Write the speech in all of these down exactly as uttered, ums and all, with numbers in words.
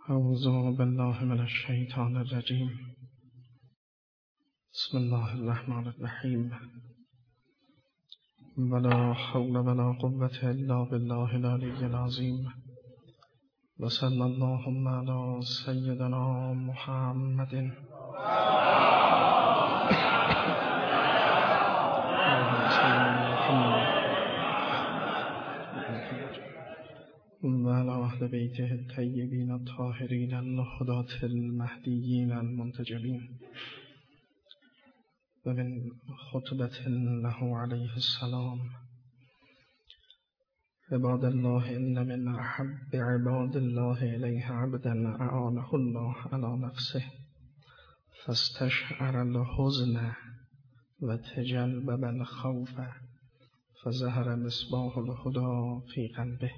اعوذ بالله من الشیطان الرجیم. بسم الله الرحمن الرحیم. ولا حول ولا قوة الا بالله العلی العظیم. و صلی اللهم علی سیدنا محمد و علی اهل بیته الطیبین الطاهرین الهداة المهدیین المنتجبین. و من خطبة له علیه السلام: عباد الله ان من احب عباد الله الیه عبدا اعانه الله علی نفسه فاستشعر الحزن و تجلبب الخوف فظهر مصباح الهدى فی قلبه.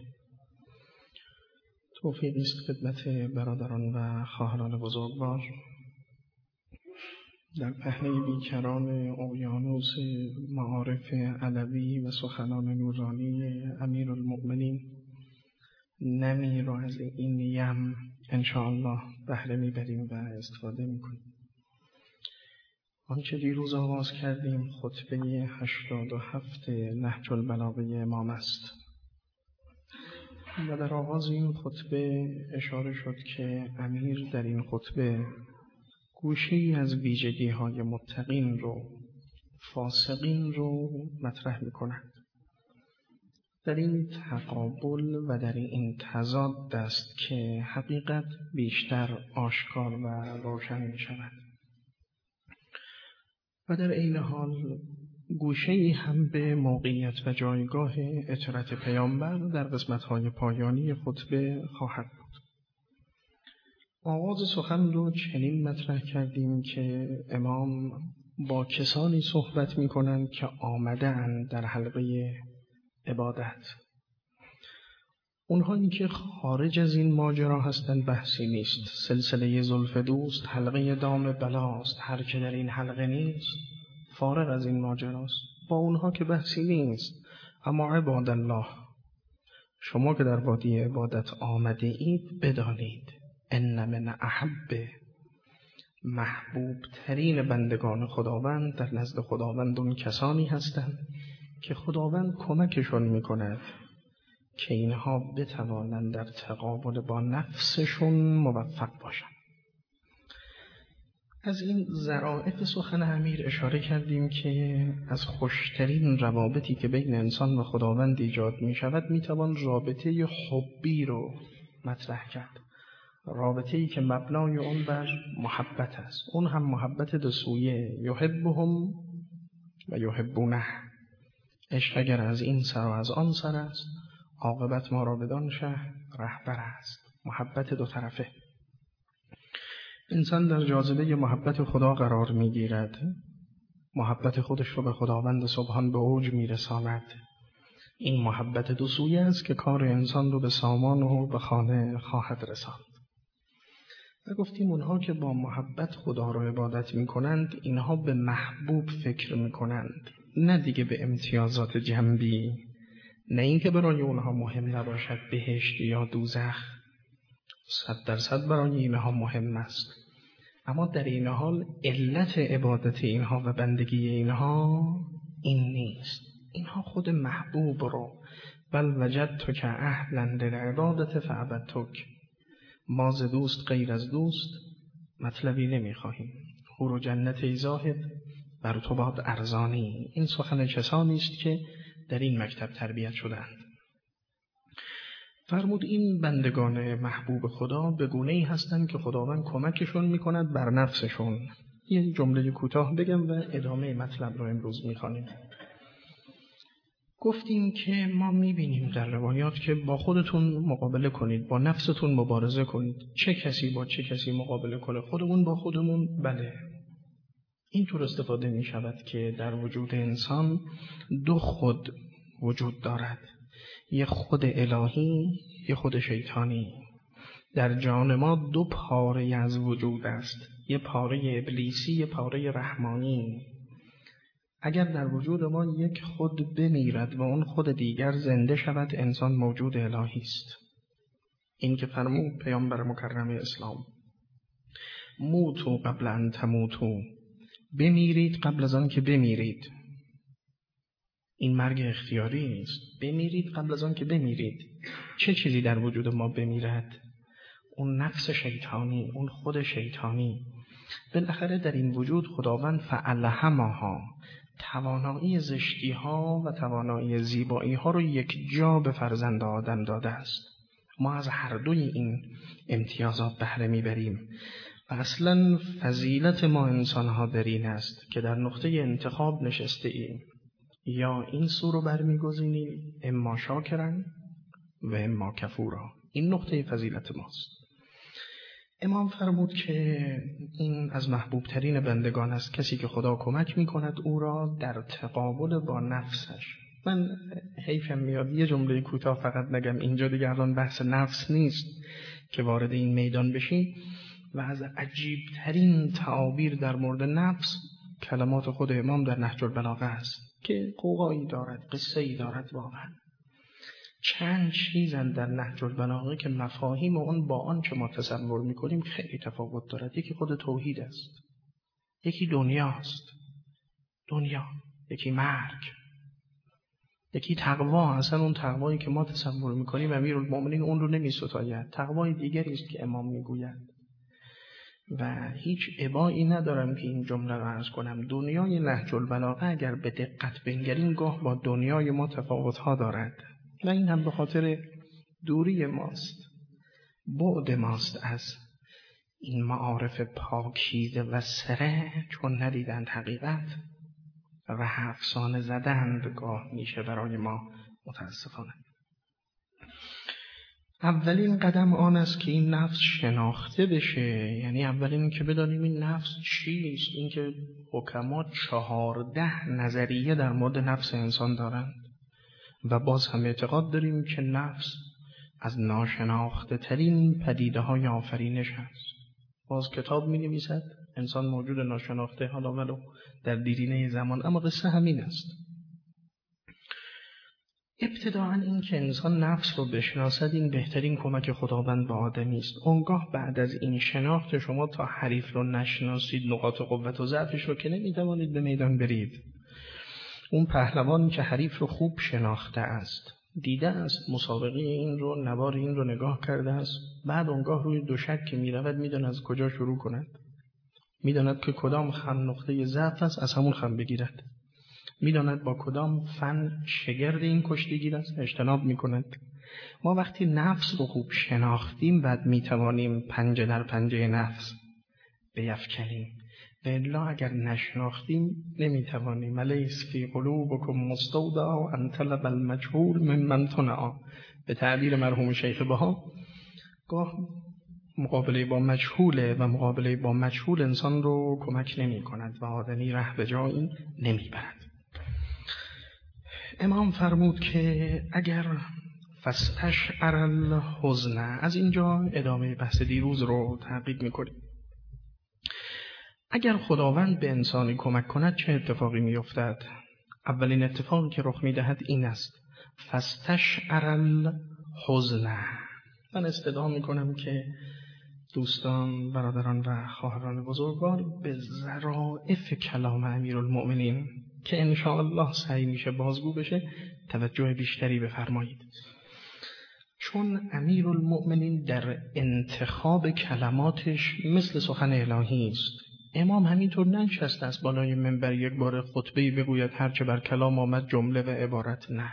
توفیقی است خدمت برادران و خواهران بزرگوار در پهنه بیکران اقیانوس معارف علوی و سخنان نورانی امیرالمؤمنین نمی را از این یم انشاءالله بهره میبریم و استفاده میکنیم. آنچه دیروز آغاز کردیم خطبه هشتاد و هفت نهج البلاغه امام است و در آغاز این خطبه اشاره شد که امیر در این خطبه گوشه‌ای از ویژگی‌های متقین رو، فاسقین رو مطرح می‌کند. در این تقابل و در این تضاد است که حقیقت بیشتر آشکار و روشن می‌شود. و در این حال گوشه‌ای هم به موقعیت و جایگاه اطرت پیامبر در قسمت‌های پایانی خطبه خواهد بود. آغاز سخن رو چنین مطرح کردیم که امام با کسانی صحبت می‌کنند که آمده‌اند در حلقه عبادت. اونهایی که خارج از این ماجرا هستند بحثی نیست. سلسله زلف دوست حلقه دام بلاست. هر که در این حلقه نیست فارغ از این ماجراست. با اونها که بحثی نیست. اما عباد الله، شما که در وادی عبادت آمده اید بدانید ان من احب، محبوب ترین بندگان خداوند در نزد خداوند اون کسانی هستند که خداوند کمکشون میکند که اینها بتوانند در تقابل با نفسشون موفق باشند. از این ظرافت سخن امیر اشاره کردیم که از خوشترین روابطی که بین انسان و خداوند ایجاد می شود می توان رابطه حبی رو مطرح کرد. رابطه‌ای که مبنای اون بر محبت است. اون هم محبت دو سویه، یحبهم و یحبونه. عشق اگر از این سر و از آن سر است، عاقبت ما را بدان شهر رهبر است. محبت دو طرفه. انسان در جاذبه محبت خدا قرار می‌گیرد. محبت خودش رو به خداوند سبحان به اوج می‌رساند. این محبت دو سویه است که کار انسان رو به سامان و به خانه خواهد رساند. و گفتیم اونها که با محبت خدا رو عبادت می‌کنند اینها به محبوب فکر می‌کنند، نه دیگه به امتیازات جنبی، نه اینکه برای اونها مهم نباشد بهشت یا دوزخ. صد درصد برای اینها مهم است، اما در این حال علت عبادت اینها و بندگی اینها این نیست. اینها خود محبوب رو بل وجدتک اهلا للعبادة فعبدتک، ما ز دوست غیر از دوست مطلبی نمیخواهیم. حور و جنت ای زاهد بر تو باد ارزانی. این سخن کسانی است که در این مکتب تربیت شدند. فرمود این بندگان محبوب خدا به گونه‌ای هستند که خداوند کمکشون میکند بر نفسشون. یه جمله کوتاه بگم و ادامه مطلب رو امروز میخوانیم. گفتیم که ما میبینیم در روایات که با خودتون مقابله کنید، با نفستون مبارزه کنید. چه کسی با چه کسی مقابله کنه؟ خودمون با خودمون. بله، اینطور استفاده میشود که در وجود انسان دو خود وجود دارد، یه خود الهی، یه خود شیطانی. در جان ما دو پاره از وجود است، یه پاره ابلیسی، یه پاره رحمانی. اگر در وجود ما یک خود بمیرد و اون خود دیگر زنده شود، انسان موجود الهی است. این که فرمود پیامبر مکرم اسلام موتو قبل ان تموتو، بمیرید قبل از آن که بمیرید. این مرگ اختیاری نیست، بمیرید قبل از آن که بمیرید. چه چیزی در وجود ما بمیرد؟ اون نفس شیطانی، اون خود شیطانی. بالاخره در این وجود خداوند فعلهمها، توانایی زشتی ها و توانایی زیبایی ها رو یک جا به فرزند آدم داده است. ما از هر دوی این امتیازات بهره میبریم و اصلا فضیلت ما انسان ها در این است که در نقطه انتخاب نشسته ایم، یا این سو رو برمیگزینیم، اما شاکرن و اما کفورا. این نقطه فضیلت ماست. امام فرمود که این از محبوب ترین بندگان است کسی که خدا کمک می کند او را در تقابل با نفسش. من حیفم میاد یه جمله کوتاه فقط نگم، اینجا دیگه الان بحث نفس نیست که وارد این میدان بشیم. و از عجیب ترین تعابیر در مورد نفس کلمات خود امام در نهج البلاغه است که قوقایی دارد، قصه ای دارد. واقعا چند چیزن در نهج البلاغه که مفاهیم اون با آن که ما تصور میکنیم خیلی تفاوت دارد. یکی خود توحید است، یکی دنیاست، دنیا، یکی مرگ، یکی تقوا. اصلا اون تقوایی که ما تصور میکنیم امیرالمومنین اون رو نمیستاید، تقوای دیگری است که امام میگوید. و هیچ ابایی ندارم که این جمله رو عرض کنم. دنیای نهج البلاغه اگر به دقت بنگریم گاه با دنیای ما تفاوت‌ها دارد و این هم به خاطر دوری ماست، بعد ماست از این معارف پاکیزه و سره، چون ندیدند حقیقت و افسانه زدند گاه میشه برای ما متاسفانه. اولین قدم آن است که این نفس شناخته بشه، یعنی اولین که بدانیم این نفس چیست. این که حکما چهارده نظریه در مورد نفس انسان دارند و باز هم اعتقاد داریم که نفس از ناشناخته ترین پدیده های آفرینش هست. باز کتاب می نویسد انسان موجود ناشناخته، حالا ولو در دیرینه زمان، اما قصه همین است. ابتداعاً این که انسان نفس رو بشناسد این بهترین کمک خداوند به آدمی است. اونگاه بعد از این شناخت شما تا حریف رو نشناسید، نقاط قوت و ضعفش رو که نمیتوانید به میدان برید. اون پهلوانی که حریف رو خوب شناخته است، دیده است، مسابقه این رو، نوار این رو نگاه کرده است، بعد اونگاه روی دوشک که میرود میداند از کجا شروع کند، میداند که کدام خم نقطه ضعف است از همون خم بگیرد، میداند با کدام فن شگرد این کشتیگیر است اجتناب میکند. ما وقتی نفس رو خوب شناختیم بعد میتوانیم پنجه در پنجه نفس بیفکنیم، و الا اگر نشناختیم نمیتوانیم. الیس فی قلوبکم مستودع ان طلب المجهول ممن تنعا. به تعبیر مرحوم شیخ بها، گاه مقابله با مجهوله و مقابله با مجهول انسان رو کمک نمی کند و آدمی ره به جایی نمی برد. امام فرمود که اگر فاستشعر الحزن، از اینجا ادامه بحث دیروز رو تعقیب می کنیم. اگر خداوند به انسانی کمک کند چه اتفاقی می افتد؟ اولین اتفاقی که رخ می دهد این است فاستشعر الحزن. من استدعا می کنم که دوستان، برادران و خواهران بزرگوار به ظرافت کلام امیرالمؤمنین که انشاءالله سعی میشه بازگو بشه توجه بیشتری بفرمایید، چون امیرالمؤمنین در انتخاب کلماتش مثل سخن الهی است. امام همینطور ننشسته است بالای منبر یک بار خطبه‌ای بگوید هرچه بر کلام آمد جمله و عبارت، نه.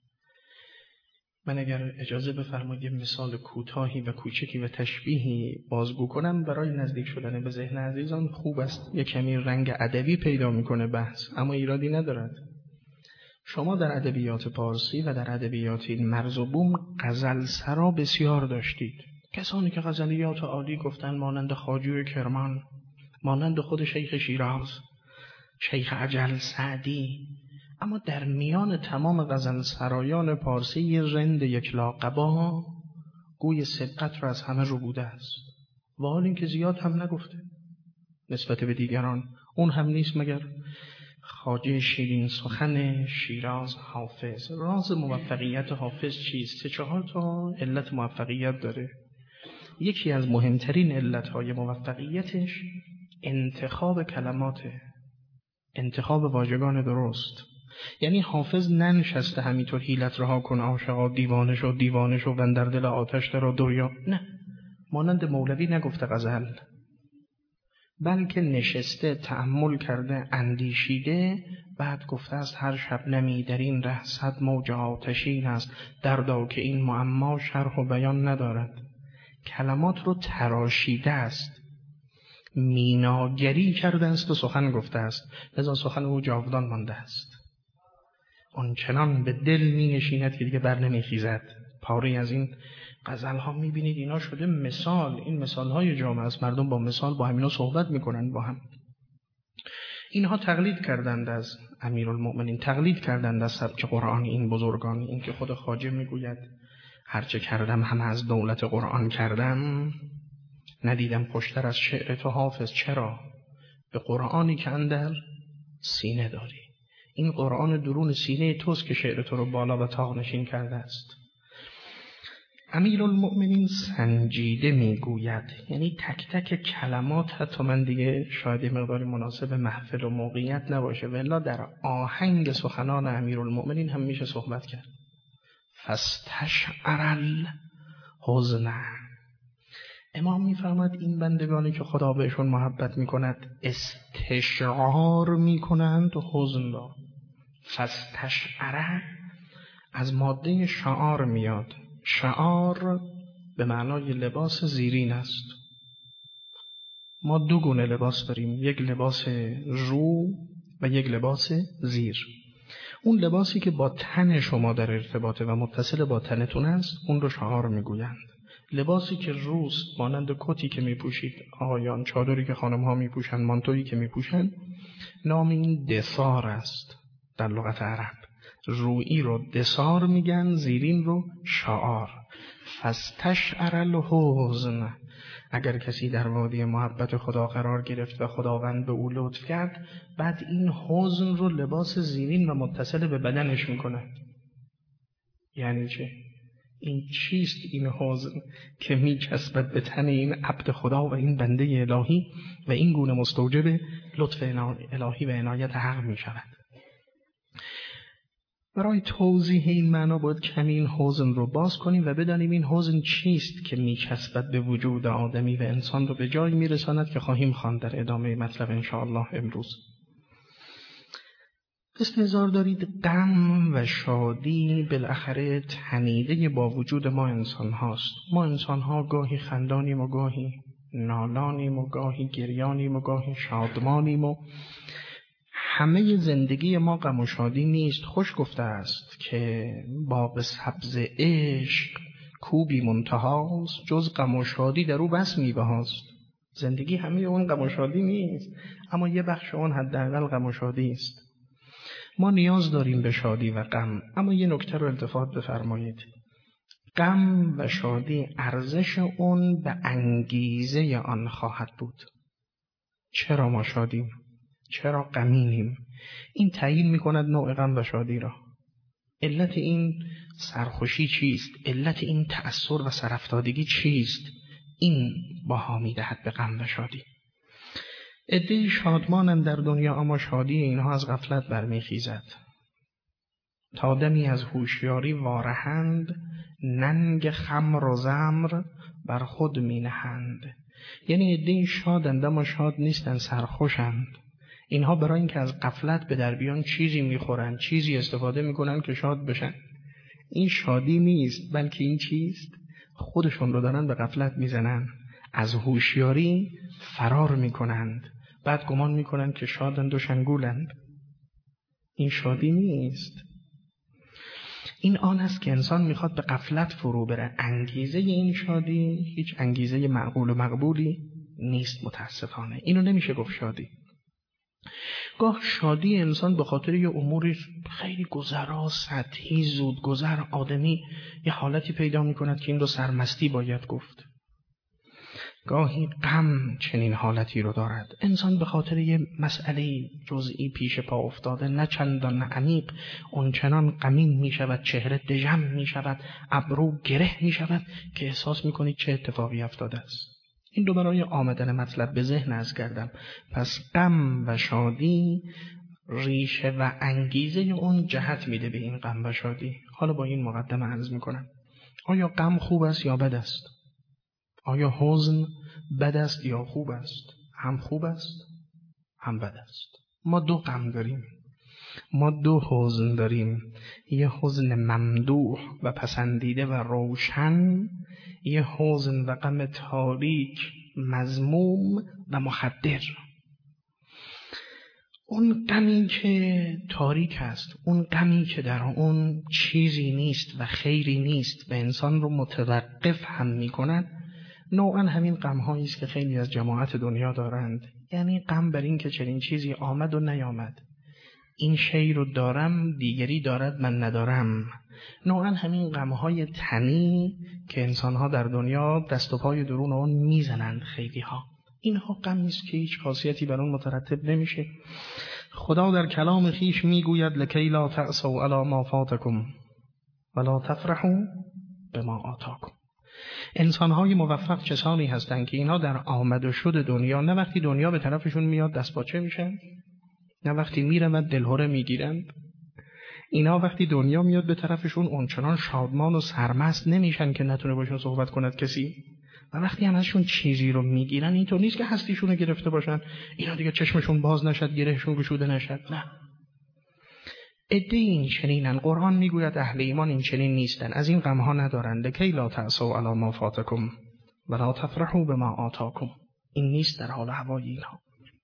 من اگر اجازه بفرمایید مثال کوتاهی و کوچکی و تشبیهی بازگو کنم برای نزدیک شدن به ذهن عزیزان خوب است. یک کمی رنگ ادبی پیدا میکنه بحث، اما ایرادی ندارد. شما در ادبیات پارسی و در ادبیات این مرز و بوم غزل سرا بسیار داشتید. کسانی که غزلیات عالی گفتن مانند خواجوی کرمان، مانند خود شیخ شیراز، شیخ عجل سعدی. اما در میان تمام غزل سرایان پارسی یه رند یک لاقبا گوی سبقت را از همه رو بوده است و حال این که زیاد هم نگفته نسبت به دیگران. اون هم نیست مگر خواجه شیرین سخن شیراز حافظ. راز موفقیت حافظ چیست؟ سه چهار تا علت موفقیت داره. یکی از مهمترین علتهای موفقیتش انتخاب کلماته، انتخاب واژگان درست. یعنی حافظ ننشسته همینطور حیلت رها کن عاشقا دیوانه شو دیوانه شو و در دل آتش درآ دریا، نه، مانند مولوی نگفته غزل، بلکه نشسته تأمل کرده اندیشیده، بعد گفته است هر شبنمی در این ره صد موج آتشین است، دردا که این معما شرح و بیان ندارد. کلمات رو تراشیده است، میناگری کرده است و سخن گفته است، لذا سخن او جاودان مانده است. آن چنان به دل می نشیند که دیگه بر نمی خیزد. پاره از این غزل ها می بینید اینا شده مثال، این مثال های جامعه است، مردم با مثال با همینا صحبت می کنند با هم. اینها تقلید کردند از امیرالمؤمنین، تقلید کردند از سبک قرآن این بزرگان. این که خود خواجه می گوید هرچه کردم همه از دولت قرآن کردم، ندیدم خوشتر از شعر تو حافظ، چرا؟ به قرآنی که اندر سینه داری. این قرآن درون سینه توست که شعر تو رو بالا و طاق نشین کرده است. امیرالمؤمنین سنجیده میگوید، یعنی تک تک کلمات، حتی من دیگه شاید مقداری مناسب محفل و موقعیت نباشه، ولی در آهنگ سخنان امیرالمؤمنین هم میشه صحبت کرد. فاستشعر الحزن. امام میفرماد این بندگانی که خدا بهشون محبت میکند استشعار میکنند حزن را. فاستشعر از ماده شعار میاد. شعار به معنای لباس زیرین است. ما دو گونه لباس داریم، یک لباس رو و یک لباس زیر. اون لباسی که با تن شما در ارتباطه و متصل با تنتون است، اون رو شعار میگویند. لباسی که روست، مانند کتی که میپوشید آقایان، چادری که خانم ها میپوشند، مانتویی که میپوشند، نام این دثار است در لغت عرب. رویی رو دثار میگن، زیرین رو شعار. فاستشعر الحزن. اگر کسی در وادی محبت خدا قرار گرفت و خداوند به او لطف کرد، بعد این حزن رو لباس زیرین و متصل به بدنش میکنه. یعنی چه؟ این چیست این حزن که میچسبد به تن این عبد خدا و این بنده الهی و این گونه مستوجب لطف الهی و عنایت حق میشود؟ برای توضیح این معنا باید کمی این حزن رو باز کنیم و بدانیم این حزن چیست که میچسبد به وجود آدمی و انسان رو به جایی میرساند که خواهیم خواند در ادامه مطلب انشاءالله امروز. استحضار دارید غم و شادی بالاخره تنیده با وجود ما انسان هاست. ما انسان ها گاهی خندانیم و گاهی نالانیم و گاهی گریانیم و گاهی شادمانیم و همه زندگی ما غم و شادی نیست. خوش گفته است که باغ سبز عشق کوبی منتهاست، جز غم و شادی در او بس میوه هاست. زندگی همه اون غم و شادی نیست، اما یه بخش اون حداقل غم و شادی است. ما نیاز داریم به شادی و غم، اما یه نکته رو التفات بفرمایید. غم و شادی ارزش اون به انگیزه آن خواهد بود. چرا ما شادیم؟ چرا غمینیم؟ این تعیین میکند نوع غم و شادی را. علت این سرخوشی چیست؟ علت این تأثر و سرافتادگی چیست؟ این باها میدهد به غم و شادی. عده‌ای شادمانند در دنیا، اما شادی اینها از غفلت برمیخیزد. تا دمی از هوشیاری وارهند، ننگ خمر و زمر بر خود می نهند. یعنی عده‌ای شادند اما شاد نیستند، سرخوشند. اینها برای اینکه از غفلت به در بیان چیزی میخورن، چیزی استفاده میکنن که شاد بشن. این شادی نیست، بلکه این چیست؟ خودشون رو دارن به غفلت میزنن، از هوشیاری فرار میکنند، بعد گمان میکنند که شادند و شنگولند. این شادی نیست. این آن است که انسان میخواد به غفلت فرو بره. انگیزه این شادی هیچ انگیزه معقول و مقبولی نیست متاسفانه. اینو نمیشه گفت شادی. گاه شادی انسان به خاطر یه اموری خیلی گذرا، سطحی، زود گذر، آدمی یه حالتی پیدا میکند که این رو سرمستی باید گفت. گاهی غم چنین حالتی رو دارد. انسان به خاطر یه مسئله جزئی پیش پا افتاده، نه چندان عمیق، اون چنان غمین می شود، چهره دژم می شود، ابرو گره می شود که احساس می کنید چه اتفاقی افتاده است. این دو برای آمدن مطلب به ذهن از کردم. پس غم و شادی ریشه و انگیزه اون جهت میده به این غم و شادی. حالا با این مقدمه عرض میکنم، آیا غم خوب است یا بد است؟ آیا حزن بد است یا خوب است؟ هم خوب است هم بد است. ما دو غم داریم، ما دو حزن داریم، یه حزن ممدوح و پسندیده و روشن، یه حزن و غم تاریک مذموم و مخدر. اون غمی که تاریک است، اون غمی که در اون چیزی نیست و خیری نیست و انسان رو متوقف هم می کند، نوعا همین غم‌هایی است که خیلی از جماعت دنیا دارند. یعنی غم بر این که چنین چیزی آمد و نیامد، این شی رو دارم دیگری دارد من ندارم. نوعا همین غم‌های تنی که انسان‌ها در دنیا دست و پای درون اون میزنند خیلی ها، اینها غمی است که هیچ خاصیتی بر اون مترتب نمیشه. خدا در کلام خیش میگوید لکی لا تأسوا علی ما فاتکم ولا تفرحوا بما آتاکم. انسان‌های موفق کسانی هستند که اینها در آمد و شد دنیا، نه وقتی دنیا به طرفشون میاد دست پاچه میشن، نه وقتی میرن دلهره میگیرند. اینا وقتی دنیا میاد به طرفشون اونچنان شادمان و سرمست نمیشن که نتونه باشون صحبت کند کسی. و وقتی هم ازشون چیزی رو میگیرن، اینطور نیست که هستیشون رو گرفته باشن اینا دیگه چشمشون باز نشد، گرهشون گشوده نشد. نه، عده این چنینن. قرآن میگوید اهل ایمان این چنین نیستن، از این غمها ندارند. لکی لا تأسوا علی ما فاتکم ولا تفرحوا بما آتاکم. این نیست در حال هوای اینها.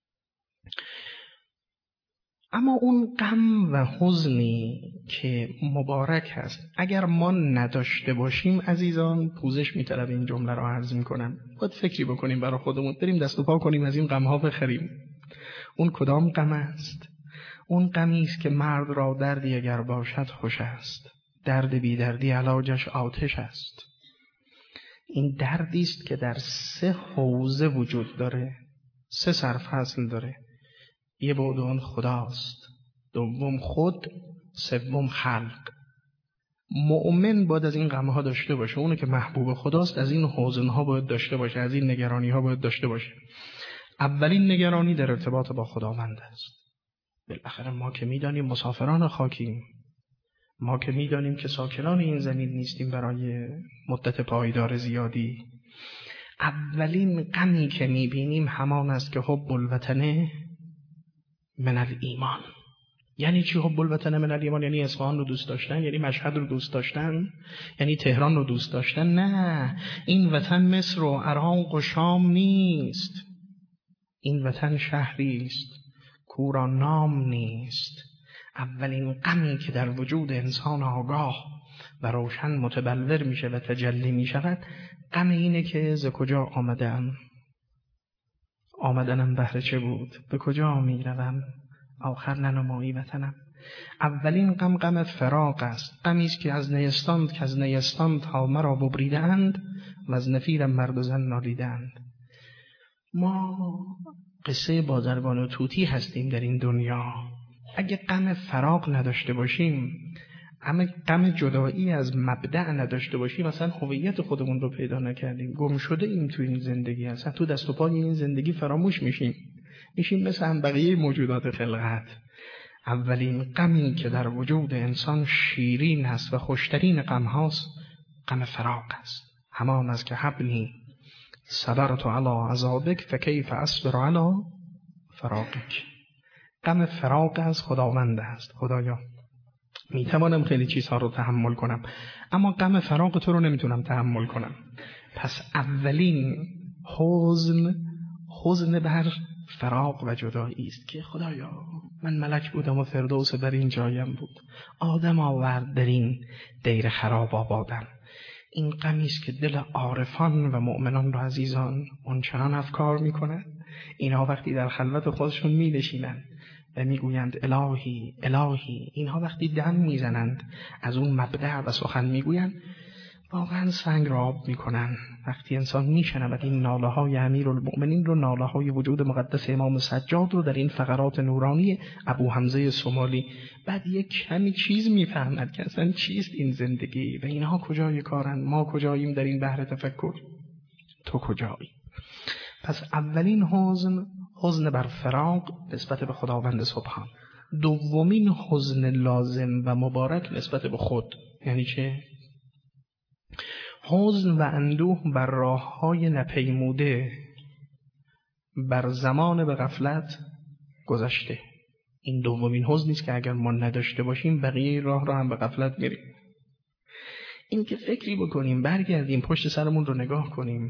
اما اون غم و حزنی که مبارک هست اگر ما نداشته باشیم، عزیزان پوزش میطلب این جمله رو عرض میکنم، باید فکری بکنیم برای خودمون، بریم دست و پا کنیم از این غمها بخریم. اون کدام غم است؟ اون غمی است که مرد را دردی اگر باشد خوش است، درد بی دردی علاجش آتش است. این دردی است که در سه حوزه وجود داره، سه سرفصل داره. یه بعد اون خداست، دوم خود، سوم خلق. مؤمن باید از این غمها داشته باشه. اونو که محبوب خداست از این حزنها باید داشته باشه، از این نگرانیها باید داشته باشه. اولین نگرانی در ارتباط با خداوند است. بالاخره ما که میدانیم مسافران خاکیم، ما که میدانیم که ساکنان این زمین نیستیم برای مدت پایدار زیادی. اولین غمی که میبینیم همان است که حب الوطن من الایمان. یعنی چی حب الوطن من الایمان؟ یعنی اصفهان رو دوست داشتن، یعنی مشهد رو دوست داشتن، یعنی تهران رو دوست داشتن؟ نه، این وطن مصر و عراق و شام نیست. این وطن شهری است کورا نام نیست. اولین غمی که در وجود انسان آگاه و روشن متبلور میشه و تجلی میشود، غم اینه که ز کجا آمدم، آمدنم بهر چه بود، به کجا میروم، آخر ننمایی وطنم. اولین غم غم فراق است. غمی است که از نیستان که از نیستان تا مرا ببریدند و از نفیرم مرد و زن نالیدند. ما قصه بازرگان و طوطی هستیم در این دنیا. اگه غم فراق نداشته باشیم، اما غم جدایی از مبدأ نداشته باشیم، مثلا هویت خودمون رو پیدا نکردیم، گم شده ایم تو این زندگی، اصلا تو دست و پای این زندگی فراموش میشیم، میشیم مثل هم بقیه موجودات خلقت. اولین غمی که در وجود انسان شیرین هست و خوشترین غم هاست، غم فراق است. همان است که حبنی صبرت علی عذابک فکیف اصبر علی فراقک. غم فراق از خداوند است. خدایا میتوانم خیلی چیزها رو تحمل کنم، اما غم فراق تو رو نمیتونم تحمل کنم. پس اولین حزن حزن بر فراق و جدایی است که خدایا من ملک بودم و فردوس در این جایم بود، آدم آورد در این دیر خراب آبادم. این غمی است که دل عارفان و مؤمنان را عزیزان اونچنان افکار میکنند. اینها وقتی در خلوت خودشون می‌نشینند و میگویند الهی الهی، اینها وقتی دم میزنند از اون مبدأ و سخن میگویند، واقعا سنگ را آب میکنن وقتی انسان میشنود این ناله های امیرالمؤمنین رو، ناله های وجود مقدس امام سجاد رو در این فقرات نورانی ابو حمزه سومالی، بعد یک کمی چیز میفهمد که اصلا چیست این زندگی و اینها کجای کارن، ما کجاییم در این بحر تفکر، تو کجایی. پس اولین حزن، حزن بر فراق نسبت به خداوند سبحان. دومین حزن لازم و مبارک نسبت به خود. یعنی چه؟ حزن و اندوه بر راه‌های نپیموده، بر زمان به غفلت گذشته. این دومین حزنی است که اگر ما نداشته باشیم بقیه راه را هم به غفلت میریم. این که فکری بکنیم، برگردیم پشت سرمون رو نگاه کنیم،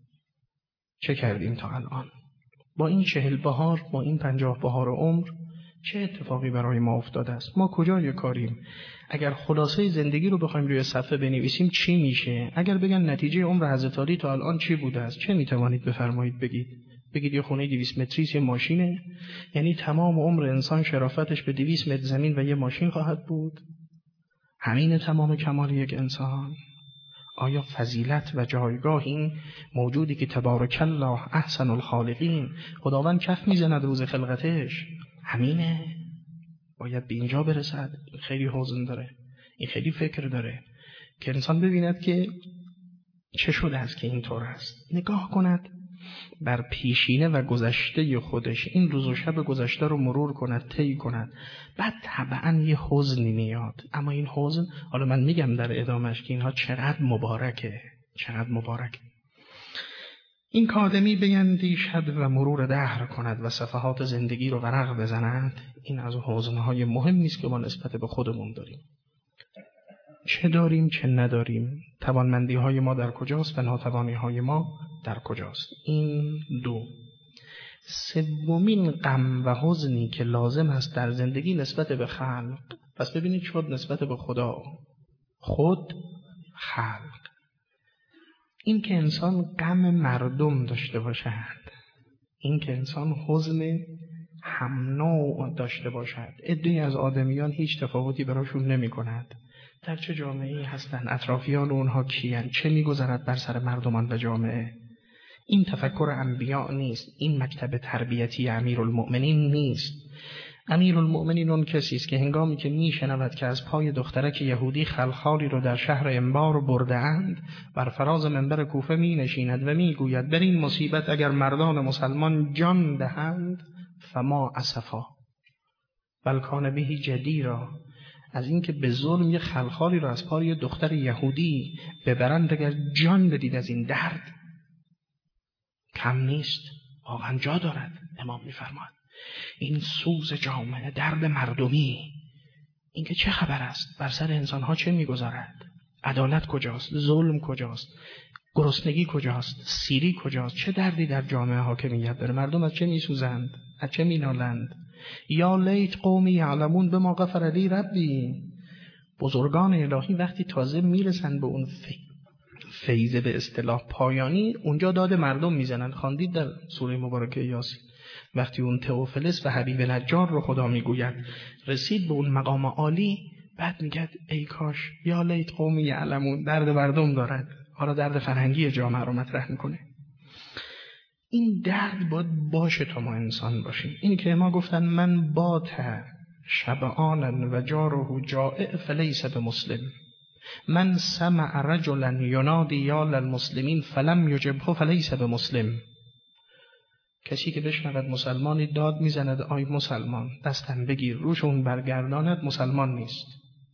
چه کردیم تا الان؟ با این چهل بهار، با این پنجاه بهار عمر چه اتفاقی برای ما افتاده است؟ ما کجای کاریم؟ اگر خلاصه زندگی رو بخوایم روی صفحه بنویسیم چی میشه؟ اگر بگن نتیجه عمر حضرت علی تا الان چی بوده است، چه میتوانید بفرمایید بگید؟ بگید یه خونه دویست متری است، یه ماشینه؟ یعنی تمام عمر انسان شرافتش به دویست متر زمین و یه ماشین خواهد بود؟ همین تمام کمال یک انسان؟ آیا فضیلت و جایگاه این موجودی که تبارک الله احسن الخالقین، خداوند کف میزند روز خلقتش، همینه؟ باید به اینجا برسد؟ این خیلی حزن داره، این خیلی فکر داره که انسان ببیند که چه شده است که اینطور است. نگاه کند بر پیشینه و گذشته خودش، این روز و شب گذشته رو مرور کند، طی کند، بعد طبعا یه حزنی میاد. اما این حزن، حالا من میگم در ادامهش که اینها چقدر مبارکه، چقدر مبارکه. این کادمی بیندیشد و مرور دهر کند و صفحات زندگی رو ورق بزند. این از حزنهای مهمی است که ما نسبت به خودمون داریم. چه داریم چه نداریم، توانمندی های ما در کجاست و ناتوانی های ما در کجاست. این دو. سومین غم و حزنی که لازم است در زندگی نسبت به خلق. پس ببینید شد نسبت به خدا، خود، خلق. این که انسان غم مردم داشته باشد، این که انسان حزن هم نوع داشته باشد. عده‌ای از آدمیان هیچ تفاوتی براشون نمی کند در چه جامعه‌ای هستند، اطرافیان اونها کیان، چه می‌گذرد بر سر مردمان و جامعه. این تفکر انبیاء نیست، این مکتب تربیتی امیرالمؤمنین نیست. امیرالمؤمنین اون کسی است که هنگامی که میشنود که از پای دخترک یهودی خلخالی رو در شهر انبار برده‌اند، بر فراز منبر کوفه می نشیند و می گوید بر این مصیبت اگر مردان مسلمان جان دهند فما اسفا بل کان بهی جدیرا. از اینکه به ظلم یه خلخالی رو از پای دختر یهودی ببرند، اگر جان بدید از این درد کم نیست، واقعا جا دارد. امام می‌فرماید این سوز جامعه، درد مردمی، اینکه چه خبر است، بر سر انسان‌ها چه می‌گذرد، عدالت کجاست، ظلم کجاست، گرسنگی کجاست، سیری کجاست، چه دردی در جامعه حاکمیت داره، مردم از چه می‌سوزند، از چه می‌نالند. یا لیت قومی یعلمون بما غفر لی ربی. بزرگان الهی وقتی تازه میرسن به اون فیض به اصطلاح پایانی، اونجا داد مردم میزنن. خواندید در سوره مبارکه یاسین وقتی اون تئوفلس و حبیب نجار رو خدا میگوید رسید به اون مقام عالی، بعد میگه ای کاش، یا لیت قومی یعلمون، درد مردم دارد، حالا درد فرهنگی جامعه رو مطرح میکنه. این درد باید باشه تا ما انسان باشیم. این که ما گفتن من بات شبعانا و جاره جائع فلیس بمسلم، من سمع رجلا ینادی یا للمسلمین فلم یجبه فلیس بمسلم. کسی که بشنود مسلمانی داد میزند آی مسلمان دستم بگیر روشون برگرداند، مسلمان نیست.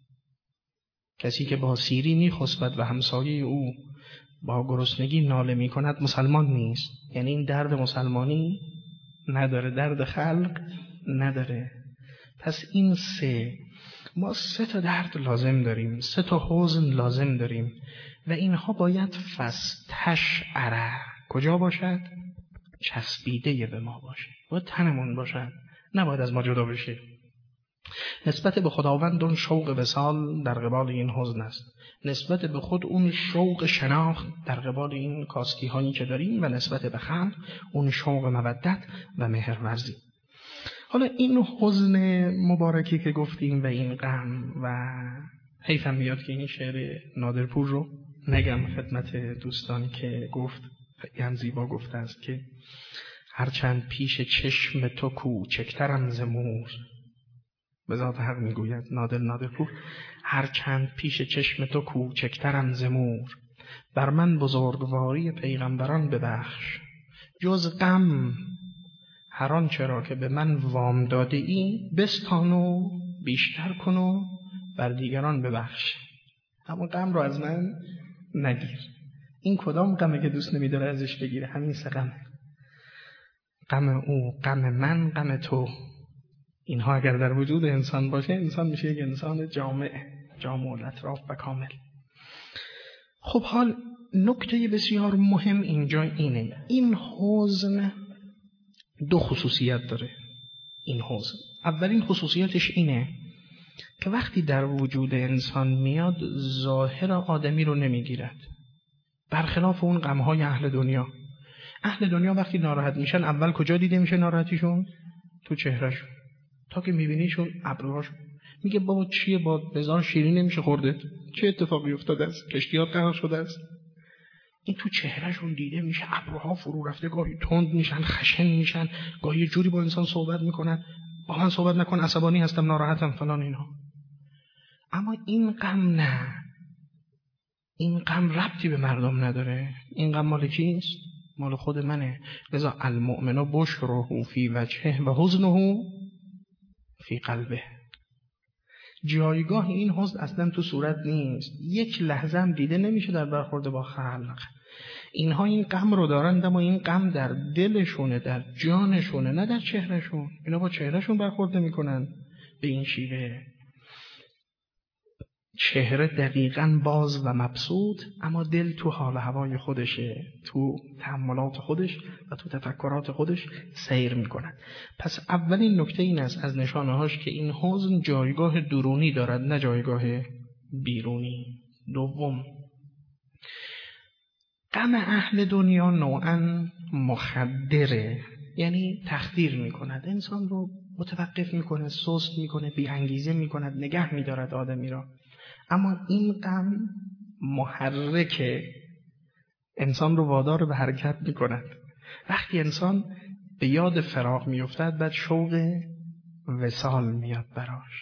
کسی که با سیری میخسبد و همسایه او با گرسنگی ناله می کند، مسلمان نیست. یعنی این درد مسلمانی نداره، درد خلق نداره. پس این سه، ما سه تا درد لازم داریم، سه تا حزن لازم داریم و اینها باید فستشعره کجا باشد؟ چسبیده به ما باشه، باید تنمون باشد، نباید از ما جدا بشه. نسبت به خداوند اون شوق وصال در قبال این حزن است، نسبت به خود اون شوق شناخت در قبال این کاسکی هایی که داریم، و نسبت به خلق اون شوق مودت و مهرورزی. حالا این حزن مبارکی که گفتیم و این غم، و حیفم میاد که این شعر نادرپور رو نگم خدمت دوستانی که گفت هم زیبا گفته است که هرچند پیش چشم تو کوچکترم ز مور، به ذات حق میگوید نادر نادرپور، هرچند پیش چشم تو کوچکترم ز مور، بر من بزرگواری پیغمبران ببخش، جز غم هر آن چرا که به من وام داده ای، بستان و بیشتر کن و بر دیگران ببخش. اما غم رو از من نگیر. این کدام غمه که دوست نمیداره ازش بگیره؟ همین سه غمه. غم او، غم من، غم تو. اینها اگر در وجود انسان باشه، انسان میشه یک انسان جامع، جامع الاطراف و کامل. خب حال نکته بسیار مهم اینجا اینه، این حزن دو خصوصیت داره. این حزن اولین خصوصیتش اینه که وقتی در وجود انسان میاد ظاهر آدمی رو نمیگیرد، برخلاف اون غمهای اهل دنیا. اهل دنیا وقتی ناراحت میشن اول کجا دیده میشه ناراحتیشون؟ تو چهرهشون. تا که میبینیشون ابروهاشون، میگه بابا چیه با بزار شیرین نمیشه خوردت؟ چه اتفاقی افتاده است؟ کشتیات قرار شده است؟ این تو چهرهشون دیده میشه، ابروها فرو رفته، گاهی تند میشن، خشن میشن، گاهی جوری با انسان صحبت میکنن، با من صحبت نکن، عصبانی هستم، ناراحتم، فلان اینها. اما این غم نه، این غم ربطی به مردم نداره. این غم مال کیست؟ مال خود منه. لذا المؤمن بشره فی وجهه و حزنه فی قلبه. جایگاه این حزن اصلا تو صورت نیست، یک لحظه هم دیده نمیشه در برخورد با خلق. اینها این غم رو دارند، اما این غم در دلشونه، در جانشونه، نه در چهرهشون. اینا با چهرهشون برخورد میکنن به این شیوه. چهره دقیقاً باز و مبسوط، اما دل تو حال هوای خودشه، تو تأملات خودش و تو تفکرات خودش سیر میکنن. پس اولین نکته این است از نشانه‌هاش که این حزن جایگاه درونی دارد، نه جایگاه بیرونی. دوم، غم اهل دنیا نوعاً مخدره، یعنی تخدیر میکند، انسان رو متوقف میکنه، سست میکنه، بی انگیزه میکند، نگه میدارد آدمی را. اما این غم محرک انسان رو وادار به حرکت میکند. وقتی انسان به یاد فراق میافتد، بعد شوق وصال میاد براش.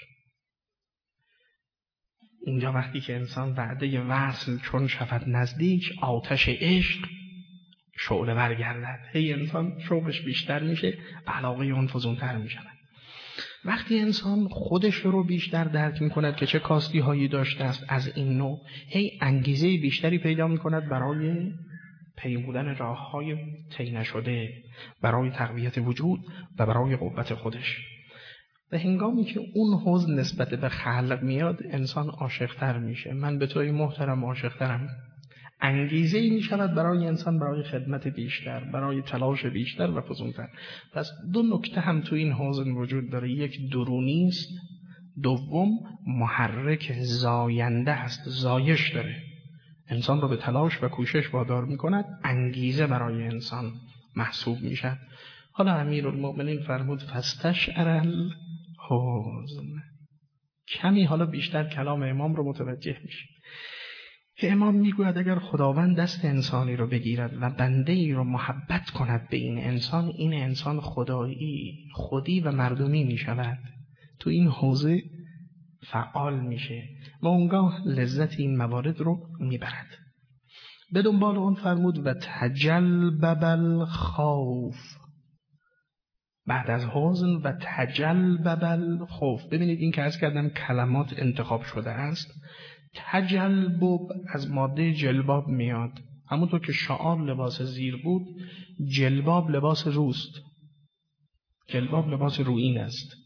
اینجا وقتی که انسان وعده وصل چون شود نزدیک، آتش عشق شعله برگردد، هی انسان شوقش بیشتر میشه، علاقه اون فزونتر میشود. وقتی انسان خودش رو بیشتر درک میکند که چه کاستی هایی داشته است از این نوع، هی انگیزه بیشتری پیدا میکند برای پیمودن راه های طی نشده، برای تقویت وجود و برای قوت خودش. و هنگامی که اون حزن نسبت به خلق میاد، انسان عاشق‌تر میشه. من به توی محترم عاشق‌ترم. انگیزه ای می شود برای انسان، برای خدمت بیشتر، برای تلاش بیشتر و فزونتر. پس دو نکته هم تو این حزن وجود داره، یک درونی است، دوم محرک زاینده است، زایش داره، انسان رو به تلاش و کوشش وادار می کند، انگیزه برای انسان محسوب می شد. حالا امیرالمؤمنین فرمود فاستشعر الحزن. کمی حالا بیشتر کلام امام رو متوجه میشه که امام میگوید اگر خداوند دست انسانی رو بگیرد و بنده ای رو محبت کند به این انسان، این انسان خدایی، خودی و مردمی میشود، تو این حوزه فعال میشه و اونگاه لذت این موارد رو میبرد. به دنبال اون فرمود و تجلب الخوف، بعد از حزن و تجلب الخوف. ببینید این که عرض کردم کلمات انتخاب شده است. تجلب از ماده جلباب میاد، همونطور که شعار لباس زیر بود، جلباب لباس روست، جلباب لباس رویین است.